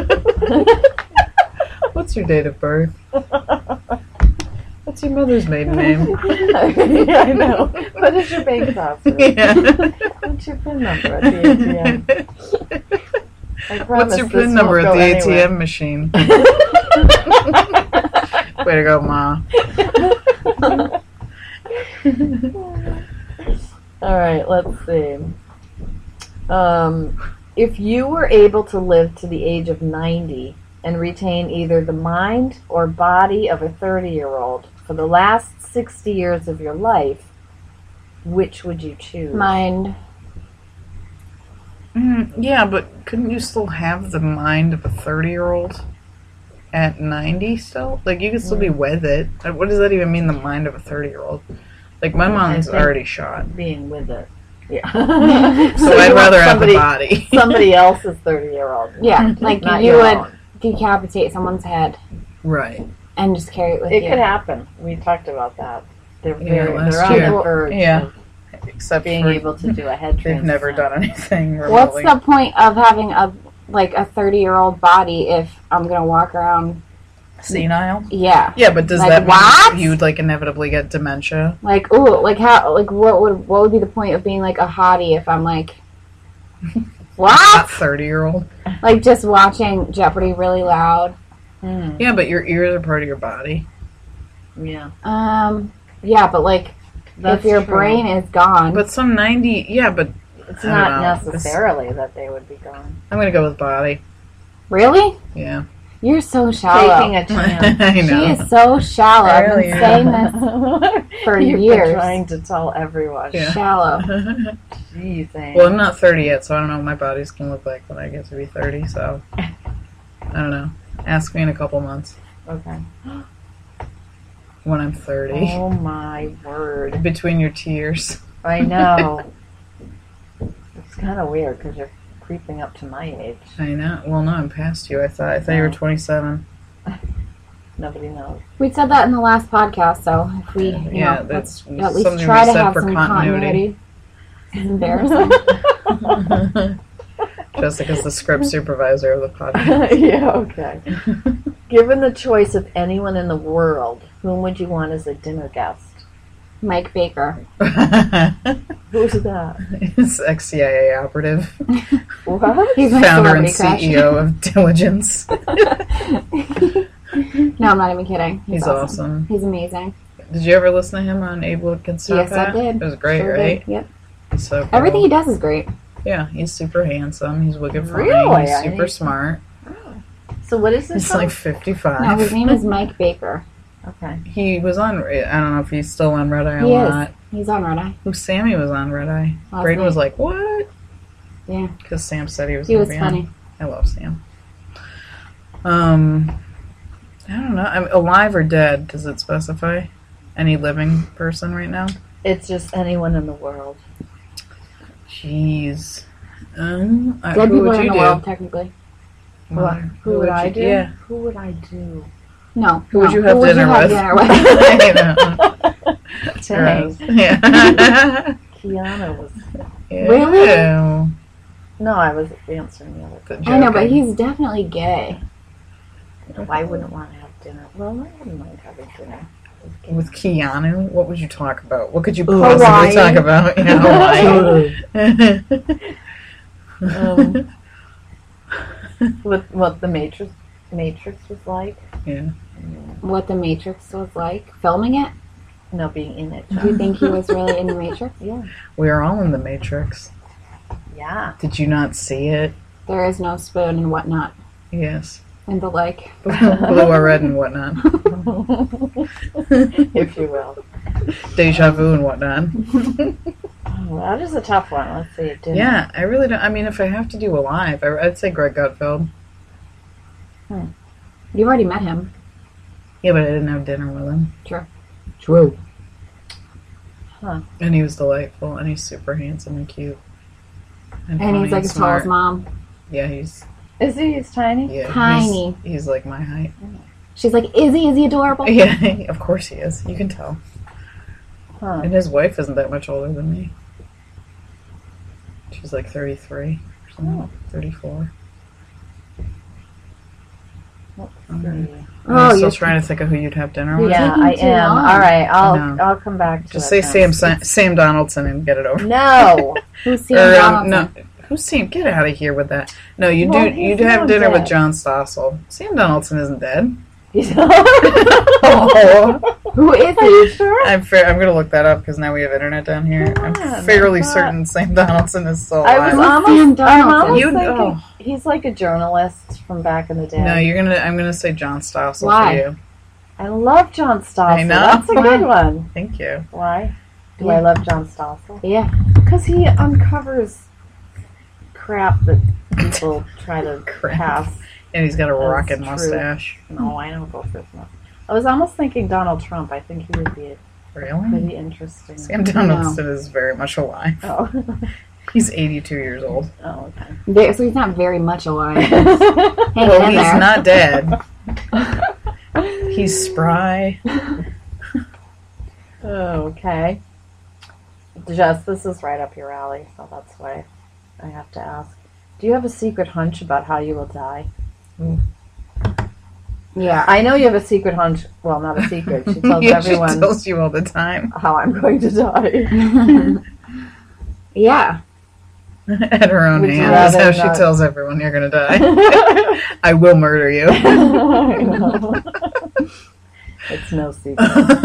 What's your date of birth? What's your mother's maiden name? Yeah, I know. What is your bank password? Yeah. What's your PIN number at the A T M? I promise What's your this PIN number won't at go the A T M anywhere. machine? Way to go, Ma. All right, let's see. Um, if you were able to live to the age of ninety and retain either the mind or body of a thirty-year-old for the last sixty years of your life, which would you choose? Mind. Mm, yeah, but couldn't you still have the mind of a thirty-year-old at ninety still? Like, you could still be with it. Like, what does that even mean, the mind of a thirty-year-old? Like, my mom's think- already shot. Being with it. Yeah. So, I'd you want rather have the somebody, body. somebody else's thirty-year-old. Yeah, like Not you your would own. decapitate someone's head Right. and just carry it with It you. could happen. We talked about that. They're Yeah, very, last they're on year. the verge Yeah. of Except being for able to do a head they've transplant. never done anything What's remotely. the point of having a like a thirty-year-old body if I'm gonna walk around? Senile? Yeah, Yeah, but does Like, that mean what? you would, like, inevitably get dementia? like ooh, like how, like what would what would be the point of being like a hottie if I'm like Not what? thirty-year-old? Like just watching Jeopardy really loud. Hmm. Yeah, but your ears are part of your body. Yeah. Um, yeah, but like That's if your true. brain is gone, But some ninety... Yeah, but It's I don't not know. necessarily that they would be gone. I'm going to go with body. really, Yeah. you're so shallow. Taking a chance. I She know. is so shallow. I've Really been am. saying this for You've years. been trying to tell everyone. Yeah. Shallow. Jeez, Ann. Well, I'm not thirty yet, so I don't know what my body's going to look like when I get to be thirty, so... I don't know. Ask me in a couple months Okay. when I'm thirty. Oh my word. Between your tears. I know. It's kind of weird because you're creeping up to my age. I know. Well, no, I'm past you. I thought I thought you were Oh. twenty-seven. Nobody knows. We said that in the last podcast, so if we, you Yeah, know, that's let's at least something try we to said have for some continuity. continuity. It's embarrassing. Jessica's the script supervisor of the podcast. Yeah, okay. Given the choice of anyone in the world, whom would you want as a dinner guest? Mike Baker. Who's that? He's ex-C I A operative, What? He's my founder and celebrity C E O of Diligence. crush. No, I'm not even kidding. He's, He's awesome. He's amazing. Did you ever listen to him on Able to Stop Yes, I That? did. It was great, Sure right? did. Yep. He's so cool. Everything he does is great. Yeah, he's super handsome. He's wicked funny. Really? He's I super didn't- smart. So what is this? He's from? like fifty-five. No, his name is Mike Baker. Okay. He was on. I don't know if he's still on Red Eye a He is. lot. He's on Red Eye. Who Sammy was on Red Eye. Last Braden was night. like, "What?" Yeah. Because Sam said he was. He gonna was be funny. On. I love Sam. Um, I don't know. I'm alive or dead? Does it specify any living person right now? It's just anyone in the world. Jeez. Um, uh, Dead who people would in you the do? world, technically. What? Who, would I you- do? Yeah. Who would I do? No. Who would no. you have Who dinner would with? you have dinner with? Dang. Yeah. Keanu was. Really? Ew. No, I was answering the other Good question. I know, but joking. he's definitely gay. I wouldn't want to have dinner. Well, I wouldn't mind having dinner. With Keanu, what would you talk about? What could you Hawaii. possibly talk about? Yeah, Hawaii. um, what what the Matrix Matrix was like? Yeah. What the Matrix was like. Filming it? No, being in it. Do you think he was really in the Matrix? Yeah. We are all in the Matrix. Yeah. Did you not see it? There is no spoon and whatnot. Yes. And the like. Blue or red and whatnot. If you will. Deja vu and whatnot. Oh, that is a tough one. Let's see. Dinner. Yeah, I really don't. I mean, if I have to do alive, I, I'd say Greg Gutfeld. You've already met him. Yeah, but I didn't have dinner with him. True. True. Huh. And he was delightful, and he's super handsome and cute. And funny he's like as tall smart. as mom. Yeah, he's Is he? He's tiny? yeah, Tiny. He's, he's like my height. She's like, is he? Is he adorable? Yeah, of course he is. You can tell. Huh. And his wife isn't that much older than me. She's like thirty-three or something. Oh. thirty-four. Let's Okay. see. I'm Oh, still you're- trying to think of who you'd have dinner with. Yeah, taking I too am. long. All right, I'll know. I'll come back to Just that say then. Sam, Sam Sam Donaldson and get it over. No. Who's Sam Or, um, Donaldson? no, who's Sam? Get out of here with that. No, you Well, do. he's You'd have not dinner with dead. John Stossel. Sam Donaldson isn't dead. He's- Oh. Who is Are you he? sure? I'm fa- I'm gonna look that up because now we have internet down here. Come I'm on, fairly I thought- certain Sam Donaldson is still I alive. was almost, Sam I'm Donaldson? almost You- thinking oh. he's like a journalist from back in the day. No, you're gonna. I'm gonna say John Stossel Why? for you. I love John Stossel. I know. That's a good one. Thank you. Why? Do Yeah. I love John Stossel? Yeah. Because he uncovers crap that people try to Crap. pass. And he's got a That's rocket true. mustache. No, I don't go for his mouth. I was almost thinking Donald Trump. I think he would be Really? pretty interesting. Sam Donaldson is very much alive. Oh. He's eighty-two years old. Oh, okay. There, so he's not very much alive. Hanging Well, in he's there. not dead. He's spry. Okay. Jess, this is right up your alley, so that's why I have to ask. Do you have a secret hunch about how you will die? Yeah. I know you have a secret hunch. Well, not a secret. She tells Yeah, everyone She tells you all the time. how I'm going to die. Yeah. At her own Would you hand is how rather she not- tells everyone you're gonna die. I will murder you. I know. It's no secret.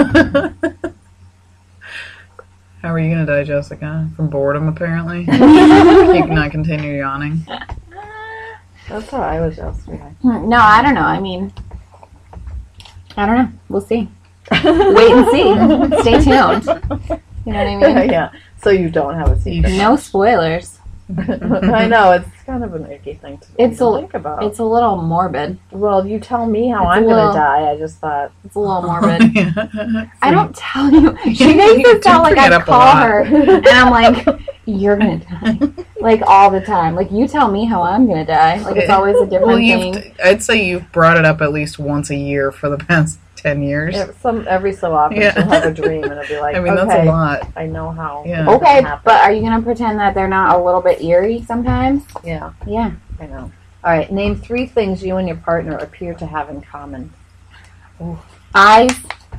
How are you gonna die, Jessica? From boredom, apparently. You cannot continue yawning. That's how I was yesterday. No, I don't know. I mean, I don't know. We'll see. Wait and see. Stay tuned. You know what I mean? Yeah. So you don't have a secret. No spoilers. I know, it's kind of an icky thing to It's even a- think about. It's a little morbid. Well, you tell me how It's a I'm little- going to die. I just thought, It's a little morbid. Yeah. I don't tell you. She You makes it do sound like bring it I up a call lot. her and I'm like, you're gonna die. Like all the time. Like you tell me how I'm gonna die. Like it's always a different Well, thing. you've, I'd say you've brought it up at least once a year for the past ten years. if some every so often Yeah. she'll have a dream and it'll be like, I mean, okay, that's a lot. I know how. Yeah. it's Okay, gonna happen. but are you gonna pretend that they're not a little bit eerie sometimes? Yeah, Yeah. I know. All right, name three things you and your partner appear to have in common. Eyes,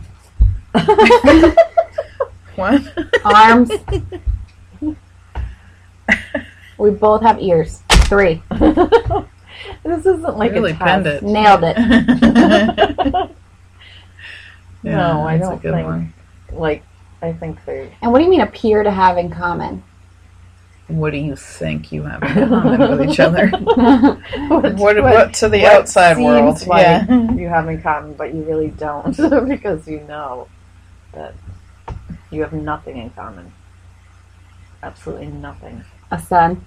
What? arms. We both have ears. Three. This isn't like really a penned test. it. Nailed it. Yeah, No, I that's a don't good think- one. Like, I think they. And what do you mean appear to have in common? What do you think you have in common with each other? what, What, what to the what outside seems world? like Yeah. you have in common, but you really don't, because you know that you have nothing in common. Absolutely nothing. A son.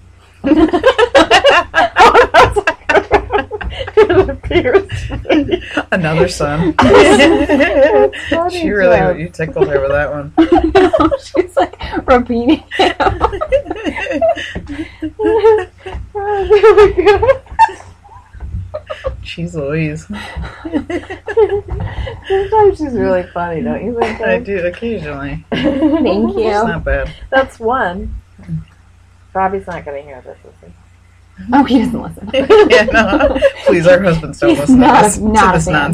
It appears to be. Another son. funny, She really, Jeff. you tickled her with that one. She's like repeating it. Jeez Louise. Sometimes she's really funny, don't you think? I Dave? do occasionally. Thank It's you. not bad. That's one. Robbie's not going to hear this, is he? Oh, he doesn't listen. Yeah, no. Please, our husbands don't He's listen not to a- this, not to a this fan,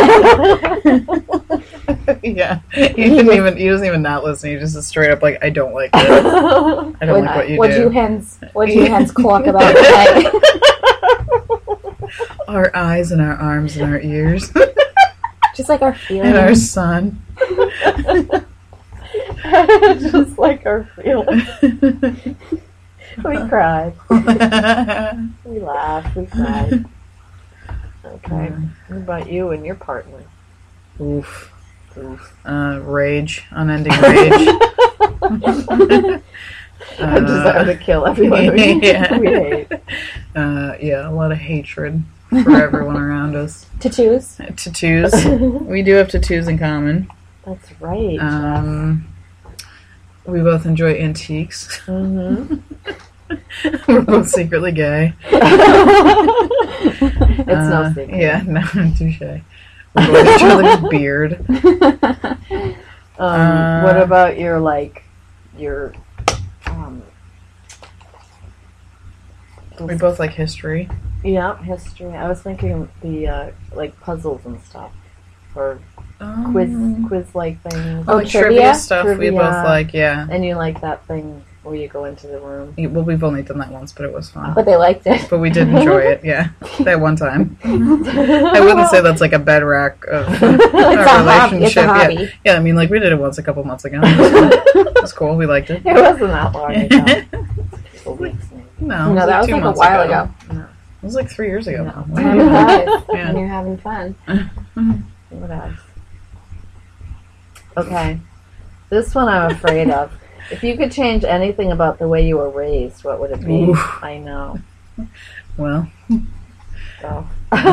nonsense. Yeah. He didn't even he doesn't even not listen. He just is straight up like, I don't like it. I don't What- like what you What'd do. you hens? What'd you hens cluck about today? Our eyes and our arms and our ears. Just like our And our feelings. son. Just like our feelings. We cried. We laughed. We cried. Okay. What about you and your partner? Oof. Oof. Uh, rage. Unending rage. I desire to kill everyone we, yeah. we hate. Uh, yeah, a lot of hatred for everyone around us. Tattoos. Tattoos. We do have tattoos in common. That's right. Um, we both enjoy antiques. Mm-hmm. We're both secretly gay. It's Uh, no secret. Yeah, no, touche. We both each other's beard. Um, Uh, what about your like your um We both like history. yeah, history. I was thinking the uh, like puzzles and stuff or Um, quiz quiz like things. Oh, Oh, like trivia, trivia? stuff. We Trivia. both like, yeah. And you like that thing where you go into the room. Yeah, well, we've only done that once, but it was fun. But they liked it. But we did enjoy it, yeah. That one time. I wouldn't say that's like a bedrock of It's our a hobby. It's a relationship. Yeah. hobby. Yeah, I mean, like we did it once a couple months ago. It was, fun. It was cool. We liked it. It wasn't that long ago. A week, maybe. No, it No, that was two like a months while ago. It was like three years ago. No. Wow. Time flies Yeah. when you're having fun. What else? Okay. This one I'm afraid of. If you could change anything about the way you were raised, what would it be? Oof. I know. Well, So.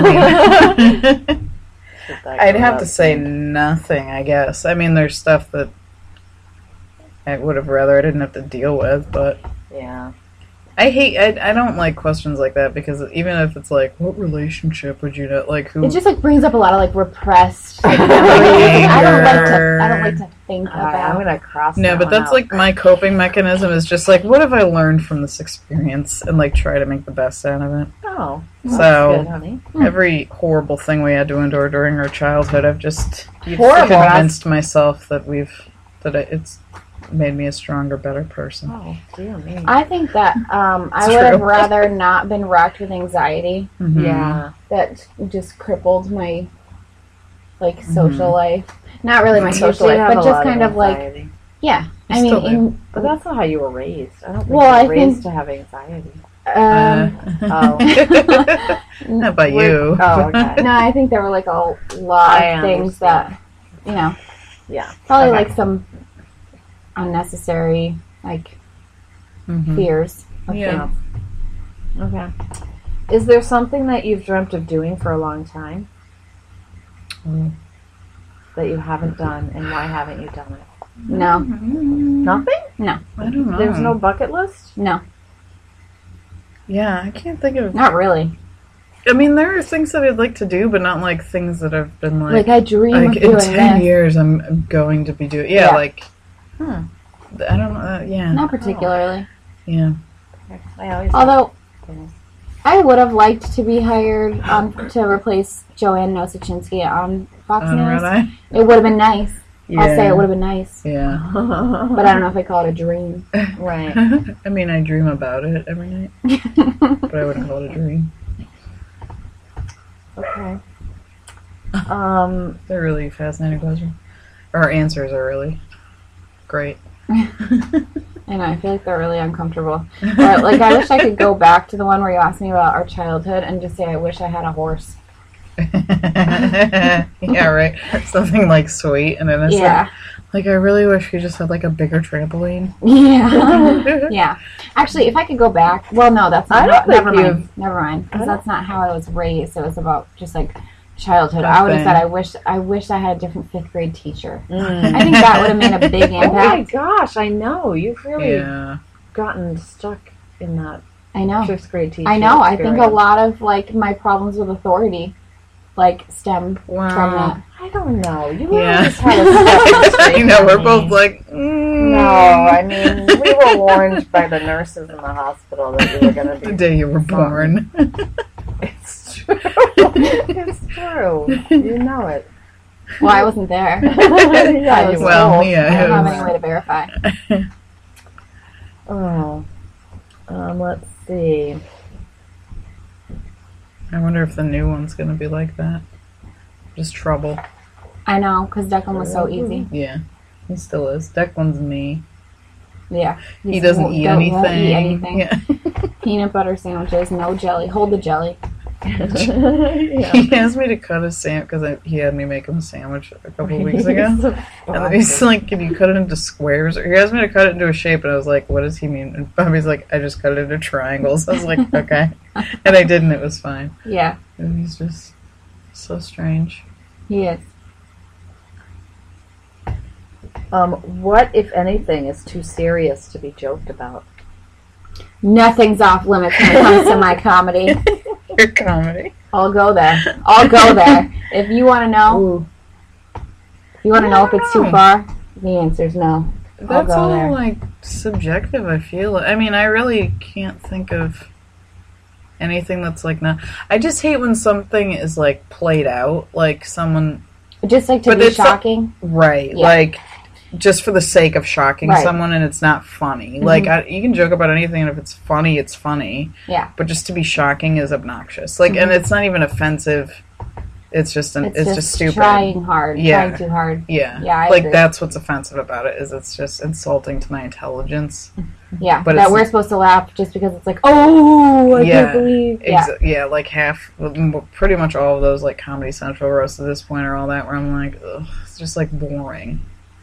I'd have to say nothing, I guess. I mean, there's stuff that I would have rather I didn't have to deal with, but Yeah. I hate, I, I don't like questions like that because even if it's like, what relationship would you know, like who? It just like brings up a lot of like repressed like, memories. I don't like to. I don't like to think All right, I'm about. gonna cross. No, that but one that's out. like my coping mechanism is just like, what have I learned from this experience and like try to make the best out of it. Oh, that's So- good, honey. Every horrible thing we had to endure during our childhood, I've just Horrible. convinced myself that we've, that I, it's made me a stronger, better person. Oh, dear me. I think that um, I It's would have true. rather not been racked with anxiety. Mhm. Yeah. That just crippled my like social life. Not really my You social did life, have but a just lot kind of like anxiety. yeah. You I mean, still do. in, But that's not how you were raised. I don't think Well, you were I raised think- to have anxiety. um, Uh, Oh. Not about We're- you. oh, okay. no, I think there were like a lot I of things understand. that you know, Yeah. probably Okay. like some unnecessary like Mhm. fears. Of Yeah. things. Okay. Is there something that you've dreamt of doing for a long time Mm. that you haven't done, and why haven't you done it? No, Nothing? I don't know. There's no bucket list? no, Yeah, I can't think of. not really. I mean, there are things that I'd like to do, but not like things that have been like. Like I dream like of in doing ten this. years, I'm I'm going to be doing. Yeah, Yeah. like. Huh. I don't know. Uh, yeah. Not particularly. Yeah. I always Although things. I would have liked to be hired um, to replace Joanne Nosichinski on Fox On News. Red Eye. It would have been nice. Yeah. I'll say it would have been nice, Yeah. but I don't know if I call it a dream. Right. I mean, I dream about it every night, but I wouldn't call it a dream. Okay. Um, They're really fascinating questions. Our answers are really great. I know, I feel like they're really uncomfortable. Or, like, I wish I could go back to the one where you asked me about our childhood and just say I wish I had a horse. Yeah, right. Something like sweet and innocent. Yeah. Like, I really wish we just had like a bigger trampoline. Yeah. Yeah. Actually, if I could go back, well, no, that's not. I don't how, think never mind. you've- Never mind, I because don't- that's not how I was raised. It was about just like childhood. I would have Nothing. said I wish I wish I had a different fifth grade teacher. Mm. I think that would have made a big Oh my impact. gosh, I know. You've really Yeah. gotten stuck in that I know. fifth grade teacher. I know. I think a experience. lot of like my problems with authority, like, stem from Wow. that. I don't know. You Yeah. always had a stuck I know, we're me. both like, mm. No, I mean, we were warned by the nurses in the hospital that you were going to The be. day you were born. It's true. It's true. You know it. Well, I wasn't there. Yeah, I was you Well, told. yeah, I don't have it any way to verify. Oh. Um, let's see. I wonder if the new one's gonna be like that. Just trouble. I know, because Declan was so easy. Yeah. He still is. Declan's me. Yeah. He Just doesn't won't- eat don't- anything. won't eat anything. Yeah. Peanut butter sandwiches, no jelly. Hold the jelly. Yeah. He asked me to cut a sandwich because he had me make him a sandwich a couple weeks ago. So And then he's like, "Can you cut it into squares?" Or he asked me to cut it into a shape, and I was like, "What does he mean?" And Bobby's like, "I just cut it into triangles." I was like, "Okay," and I did, and it was fine. Yeah, And he's just so strange. he is. Um, what, if anything, is too serious to be joked about? Nothing's off limits when it comes to my comedy. Your comedy. I'll go there. I'll go there. If you want to know, Ooh. if you want to know if it's too No. far, the answer's no. I'll That's go all there. like subjective. I feel. I mean, I really can't think of anything that's like not. I just hate when something is like played out, like someone. Just like to But be it's a- shocking. Right. Yeah. Like, just for the sake of shocking Right. someone, and it's not funny. Mhm. Like, I, you can joke about anything, and if it's funny, it's funny. Yeah. But just to be shocking is obnoxious. Like, and Mhm. it's not even offensive. It's just an, It's, it's, just, just stupid. trying hard. Yeah. Trying too hard. Yeah. Yeah, I like agree. that's what's offensive about it is it's just insulting to my intelligence. Yeah. But that it's- we're supposed to laugh just because it's like, oh, I Yeah. can't believe. Yeah. Ex- yeah, like half, well, pretty much all of those like Comedy Central roasts at this point are all that where I'm like, ugh, it's just like boring.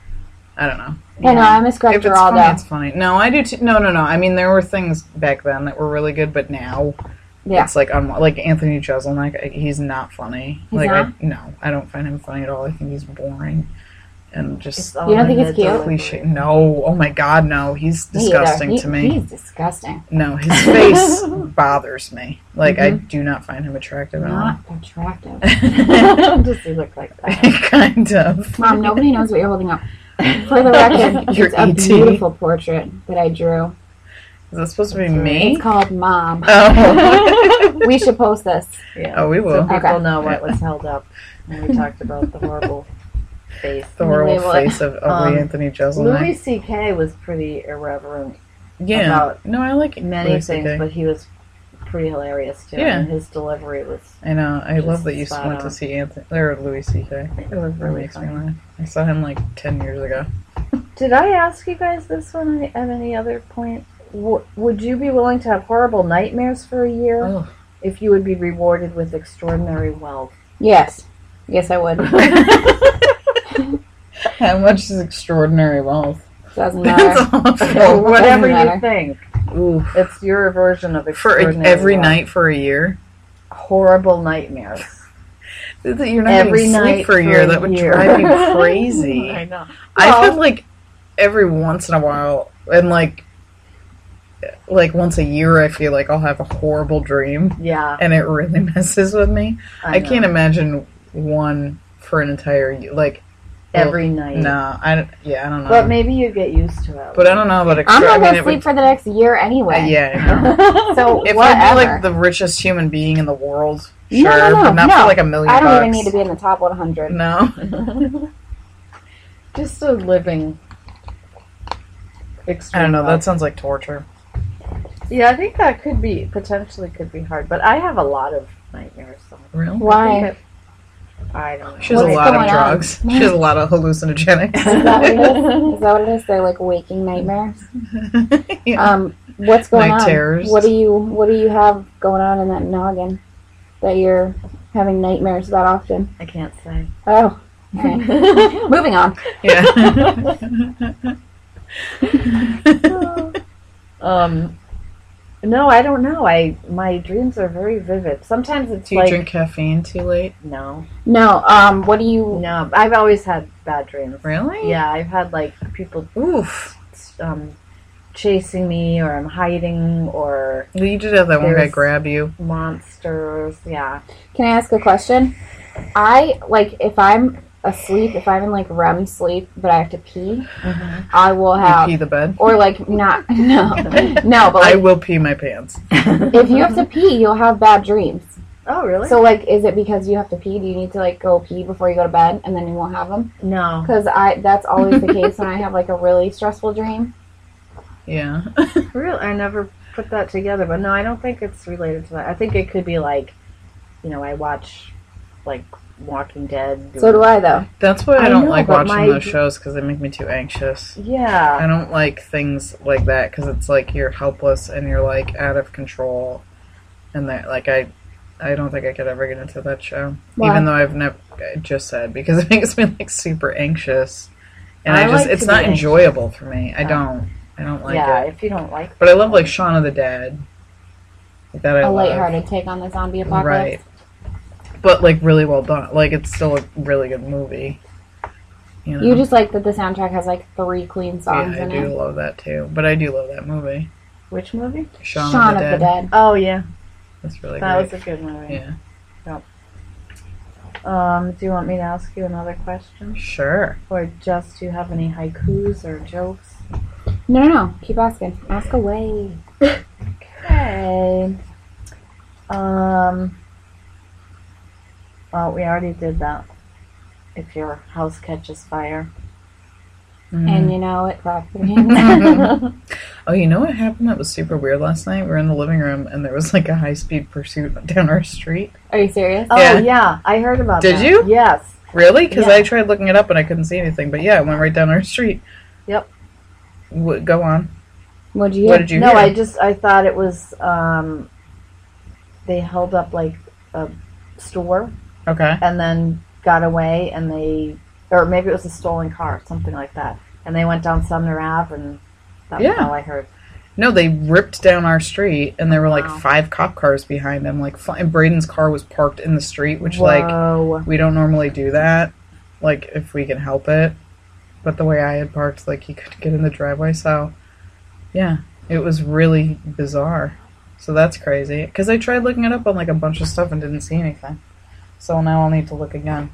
I don't know. I know, I'm a If Scrub it's Geraldo. funny, it's funny. No, I do too. No, no, no. I mean, there were things back then that were really good, but now Yeah. it's like un- like Anthony Jeselnik. He's not funny. He's like not? I no, I don't find him funny at all. I think he's boring and It's just all You don't in think he's the cute? delivery. cliche. No, oh my God, no. He's Me either. disgusting He- to me. He's disgusting. No, his face bothers me. Like I Mhm. do not find him attractive at all. Not attractive. Does he look like that? Kind of. Mom, nobody knows what you're holding up. For the record, Your it's a E T. beautiful portrait that I drew. Is that supposed to be me? It's called Mom. Oh. We should post this. Yeah. Oh, we So will. people Okay. know what was held up when we talked about the horrible face. The horrible Label it. face of ugly Um, Anthony Jeselnik. Louis C K was pretty irreverent Yeah. about No, I like many Louis C things, K. but he was pretty hilarious too. Yeah. And his delivery was I know. I Just love that you spot went on. to see Anthony or Louis C K. it was That really makes me funny. laugh. I saw him like ten years ago. Did I ask you guys this one at any other point? W- would you be willing to have horrible nightmares for a year Oh. if you would be rewarded with extraordinary wealth? Yes. Yes, I would. How much is extraordinary wealth? Doesn't That's matter. awful. Whatever you matter. think. Ooh. It's your version of For extraordinary every wealth. night for a year? Horrible nightmares. You're not Every going to sleep night for a for year. a That would year. drive you crazy. I know. I've Well- had like every once in a while, and like like once a year, I feel like I'll have a horrible dream, Yeah. and it really messes with me. I, know. can't imagine one for an entire year. Like Every night. no, I don't- yeah, I don't know. But maybe you get used to it. But I don't know about extra. I'm I not mean, going to it sleep would- for the next year anyway. uh, yeah, I know. So, If whatever. I'd be like the richest human being in the world, No, sure, no, no, but not no. for like a million I don't bucks. even need to be in the top one hundred. No, Just a living. I Extreme don't know. That wealth. sounds like torture. Yeah, I think that could be potentially could be hard, but I have a lot of nightmares. So Really? Why? I think I don't know. She has What's a lot of going on? drugs. She has a lot of hallucinogenics. Is that what it is? Is that what it is? They're like waking nightmares. Yeah. Um, what's going Night on? terrors. What do you What do you have going on in that noggin that you're having nightmares that often? I can't say. Oh, okay. Moving on. Yeah. um, no, I don't know. I my dreams are very vivid. Sometimes it's Do you like drink caffeine too late? no, No. Um. What do you? no. I've always had bad dreams. Really? Yeah, I've had like people Oof. um, chasing me, or I'm hiding, or Well, you did have that one guy There's- grab you. monsters. Yeah. Can I ask a question? I like if I'm asleep, if I'm in like R E M sleep, but I have to pee, Mm-hmm. I will You have pee the bed. or like not no no, but I like will pee my pants. if you have to pee, you'll have bad dreams. Oh, really? So like, is it because you have to pee? Do you need to like go pee before you go to bed, and then you won't have them? no. Because I that's always the case when I have like a really stressful dream. Yeah. Really, I never put that together, but no, I don't think it's related to that. I think it could be like, you know, I watch like Walking Dead. So do I though. That's why I I don't know, like but watching my- those shows because they make me too anxious. I Yeah. don't like things like that because it's like you're helpless and you're like out of control, and that like I, I don't think I could ever get into that show. Why? Even though I've never I just said because it makes me like super anxious, and I, I just like it's to be not anxious. enjoyable for me. I Oh. don't. I don't like yeah, it. if you don't like But I love like Shaun of the Dead. Like, that I A love. lighthearted take on the zombie apocalypse. Right. But like really well done. Like it's still a really good movie. You know. You just like that the soundtrack has like three clean songs yeah, I in do it. love that too. But I do love that movie. which movie? Shaun, Shaun of the of the Dead. Dead. Oh yeah, That's really that great. was a good movie. Yeah. Um, do you want me to ask you another question, Sure. or just do you have any haikus or jokes? No, no, no. Keep asking. Ask away. Okay. Um. Well, we already did that. If your house catches fire. Mm. And you know it, clap your hands. Oh, you know what happened that was super weird last night? We were in the living room and there was like a high speed pursuit down our street. Are you serious? Oh Yeah. yeah, I heard about Did that. you? Yes. Really? Because Yeah. I tried looking it up and I couldn't see anything. But yeah, it went right down our street. Yep. W- go on. What'd you What hear? did you no, hear? I just I thought it was um. They held up like a store Okay. and then got away, and they, or maybe it was a stolen car, something like that, and they went down Sumner Ave, and that was Yeah. all I heard. No, they ripped down our street and there were like Wow. five cop cars behind them. Like, fi- and Braden's car was parked in the street, which like Whoa. we don't normally do that. Like if we can help it, but the way I had parked, like he couldn't get in the driveway. So yeah, it was really bizarre. So that's crazy. Because I tried looking it up on like a bunch of stuff and didn't see anything. So now I'll need to look again.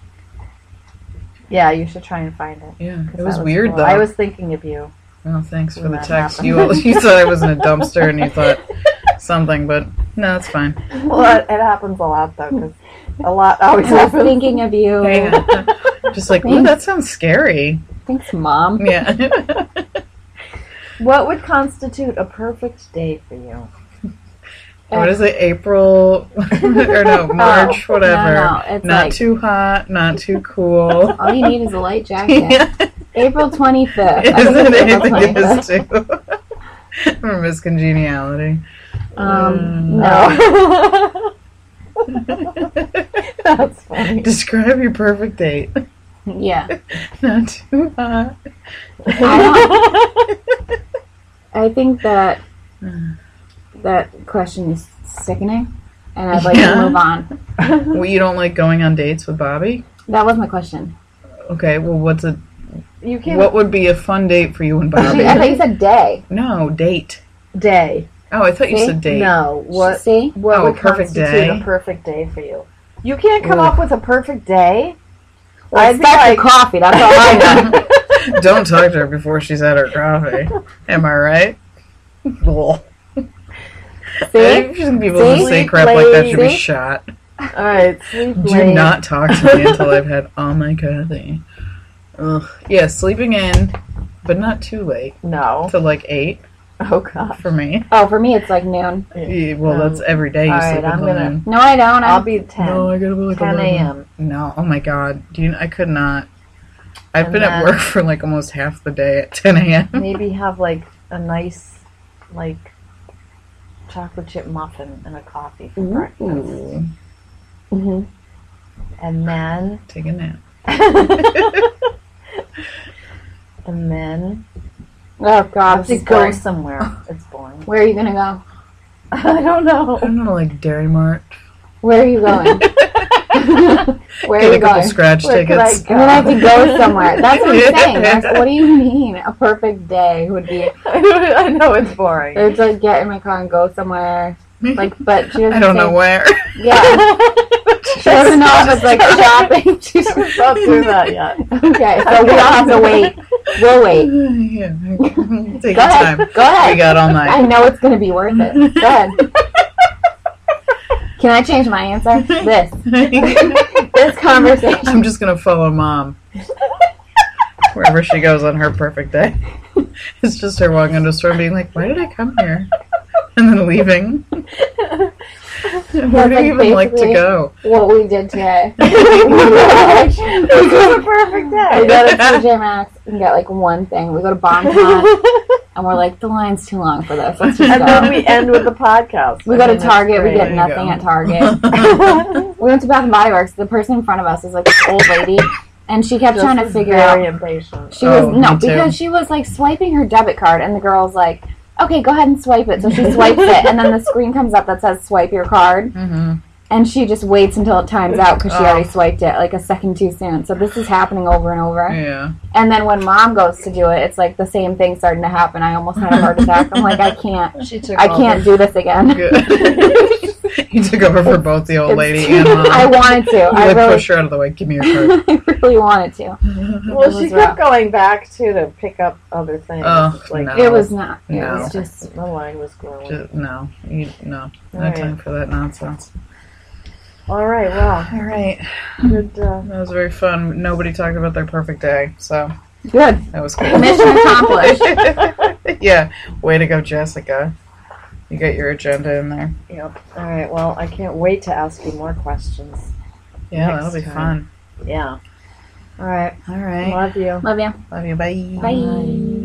Yeah, you should try and find it. Yeah, 'Cause it was that weird cool. though. I was thinking of you. Well, thanks for when the that text. happened. You you thought I was in a dumpster and you thought something, but no, it's fine. Well, it, it happens a lot though, because a lot always I was happens. thinking of you. Yeah. Just like, ooh, that sounds scary. Thanks, Mom. Yeah. What would constitute a perfect day for you? What is it? April or no March, Oh, whatever. No, no, it's Not like too hot, not too cool. all you need is a light jacket. Yeah. April twenty-fifth. Isn't it? I April think it is twenty-fifth. too. From Miss Congeniality. Um, No. That's funny. Describe your perfect date. Yeah. Not too hot. I don't. I think that that question is sickening, and I'd like Yeah. to move on. Well, you don't like going on dates with Bobby? That was my question. Okay, well, what's a You can what would be a fun date for you and I Bobby? thought you said day. No, date. day. Oh, I thought you See? said date. No. What? See? What Oh, would a perfect constitute day? a perfect day for you? You can't come Ugh. up with a perfect day. Well, I'd it's be back like- to coffee. That's all I know. Don't talk to her before she's had her coffee. Am I right? Bull. I See? think people who See? say crap like that should be See? shot. All right, sleep Do late. not talk to me until I've had all my coffee. Ugh. Yeah, sleeping in, but not too late. No. To like eight. Oh God. for me. Oh, for me, it's like noon. Yeah, well, Um, that's every day you all sleep right, I'm until gonna- noon. No, I don't. I'll I'm, be ten. No, I gotta be like ten eleven. a.m. No, oh my God. Do you? I could not. I've And been at then- work for like almost half the day at ten a.m. Maybe have like a nice, like, chocolate chip muffin and a coffee for breakfast. Ooh, hmm And then, take a nap. and then, Oh, God. have This to is go boring. somewhere. It's boring. Where are you going to go? I don't I know. don't know, like Dairy Mart. Where are you going? Where are Get you a couple going? scratch Where could I tickets. go? I'm gonna have to go somewhere. That's what I'm saying. That's, what do you mean? A perfect day would be. I know it's boring. It's like get in my car and go somewhere. Like, but she doesn't. I don't say, know where. Yeah, she doesn't know if it's like shopping. She's Never thought through that yet. okay. So we all have to wait. We'll wait. Yeah. Take Go your ahead. time. Go ahead. We got all I night. know it's gonna be worth it. Go ahead. Can I change my answer? This. This conversation. I'm just gonna follow Mom wherever she goes on her perfect day. It's just her walking into a store and being like, "Why did I come here?" And then leaving. Where do like you even like to basically- go? What we did today. This is a perfect We day. go to T J Maxx and get like one thing. We go to Bonton and we're like, the line's too long for this. Let's just And go. then we end with the podcast. We I go to mean, that's Target. We great. get you nothing go. at Target. We went to Bath and Body Works. The person in front of us is like this old lady, and she kept Just trying to is figure very out. impatient. She Oh, was no me too. because she was like swiping her debit card, and the girl's like, "Okay, go ahead and swipe it." So she swipes it, and then the screen comes up that says "Swipe your card," Mm-hmm. and she just waits until it times out because she Oh. already swiped it like a second too soon. So this is happening over and over. Yeah. And then when Mom goes to do it, it's like the same thing starting to happen. I almost had a heart attack. I'm like, I can't, She took I all can't do this again. Good. You took over for both the old It's lady too- and Mom. I wanted to. You I like really, push her out of the way. Give me your card. I really wanted to. the- Well, It she was kept rough. going back too to pick up other things. Oh, like no. It was not. It No. was just. the line was growing. Just, no, you, no, no Alright. time for that nonsense. All right, well, All right, good. Uh, that was very fun. Nobody talked about their perfect day, so Good. that was cool. Mission accomplished. Yeah, way to go, Jessica. You got your agenda in there. yep. All right, well, I can't wait to ask you more questions. Yeah, Next that'll be time. fun. Yeah. All right. All right, Love you. Love you. love you. Bye. Bye.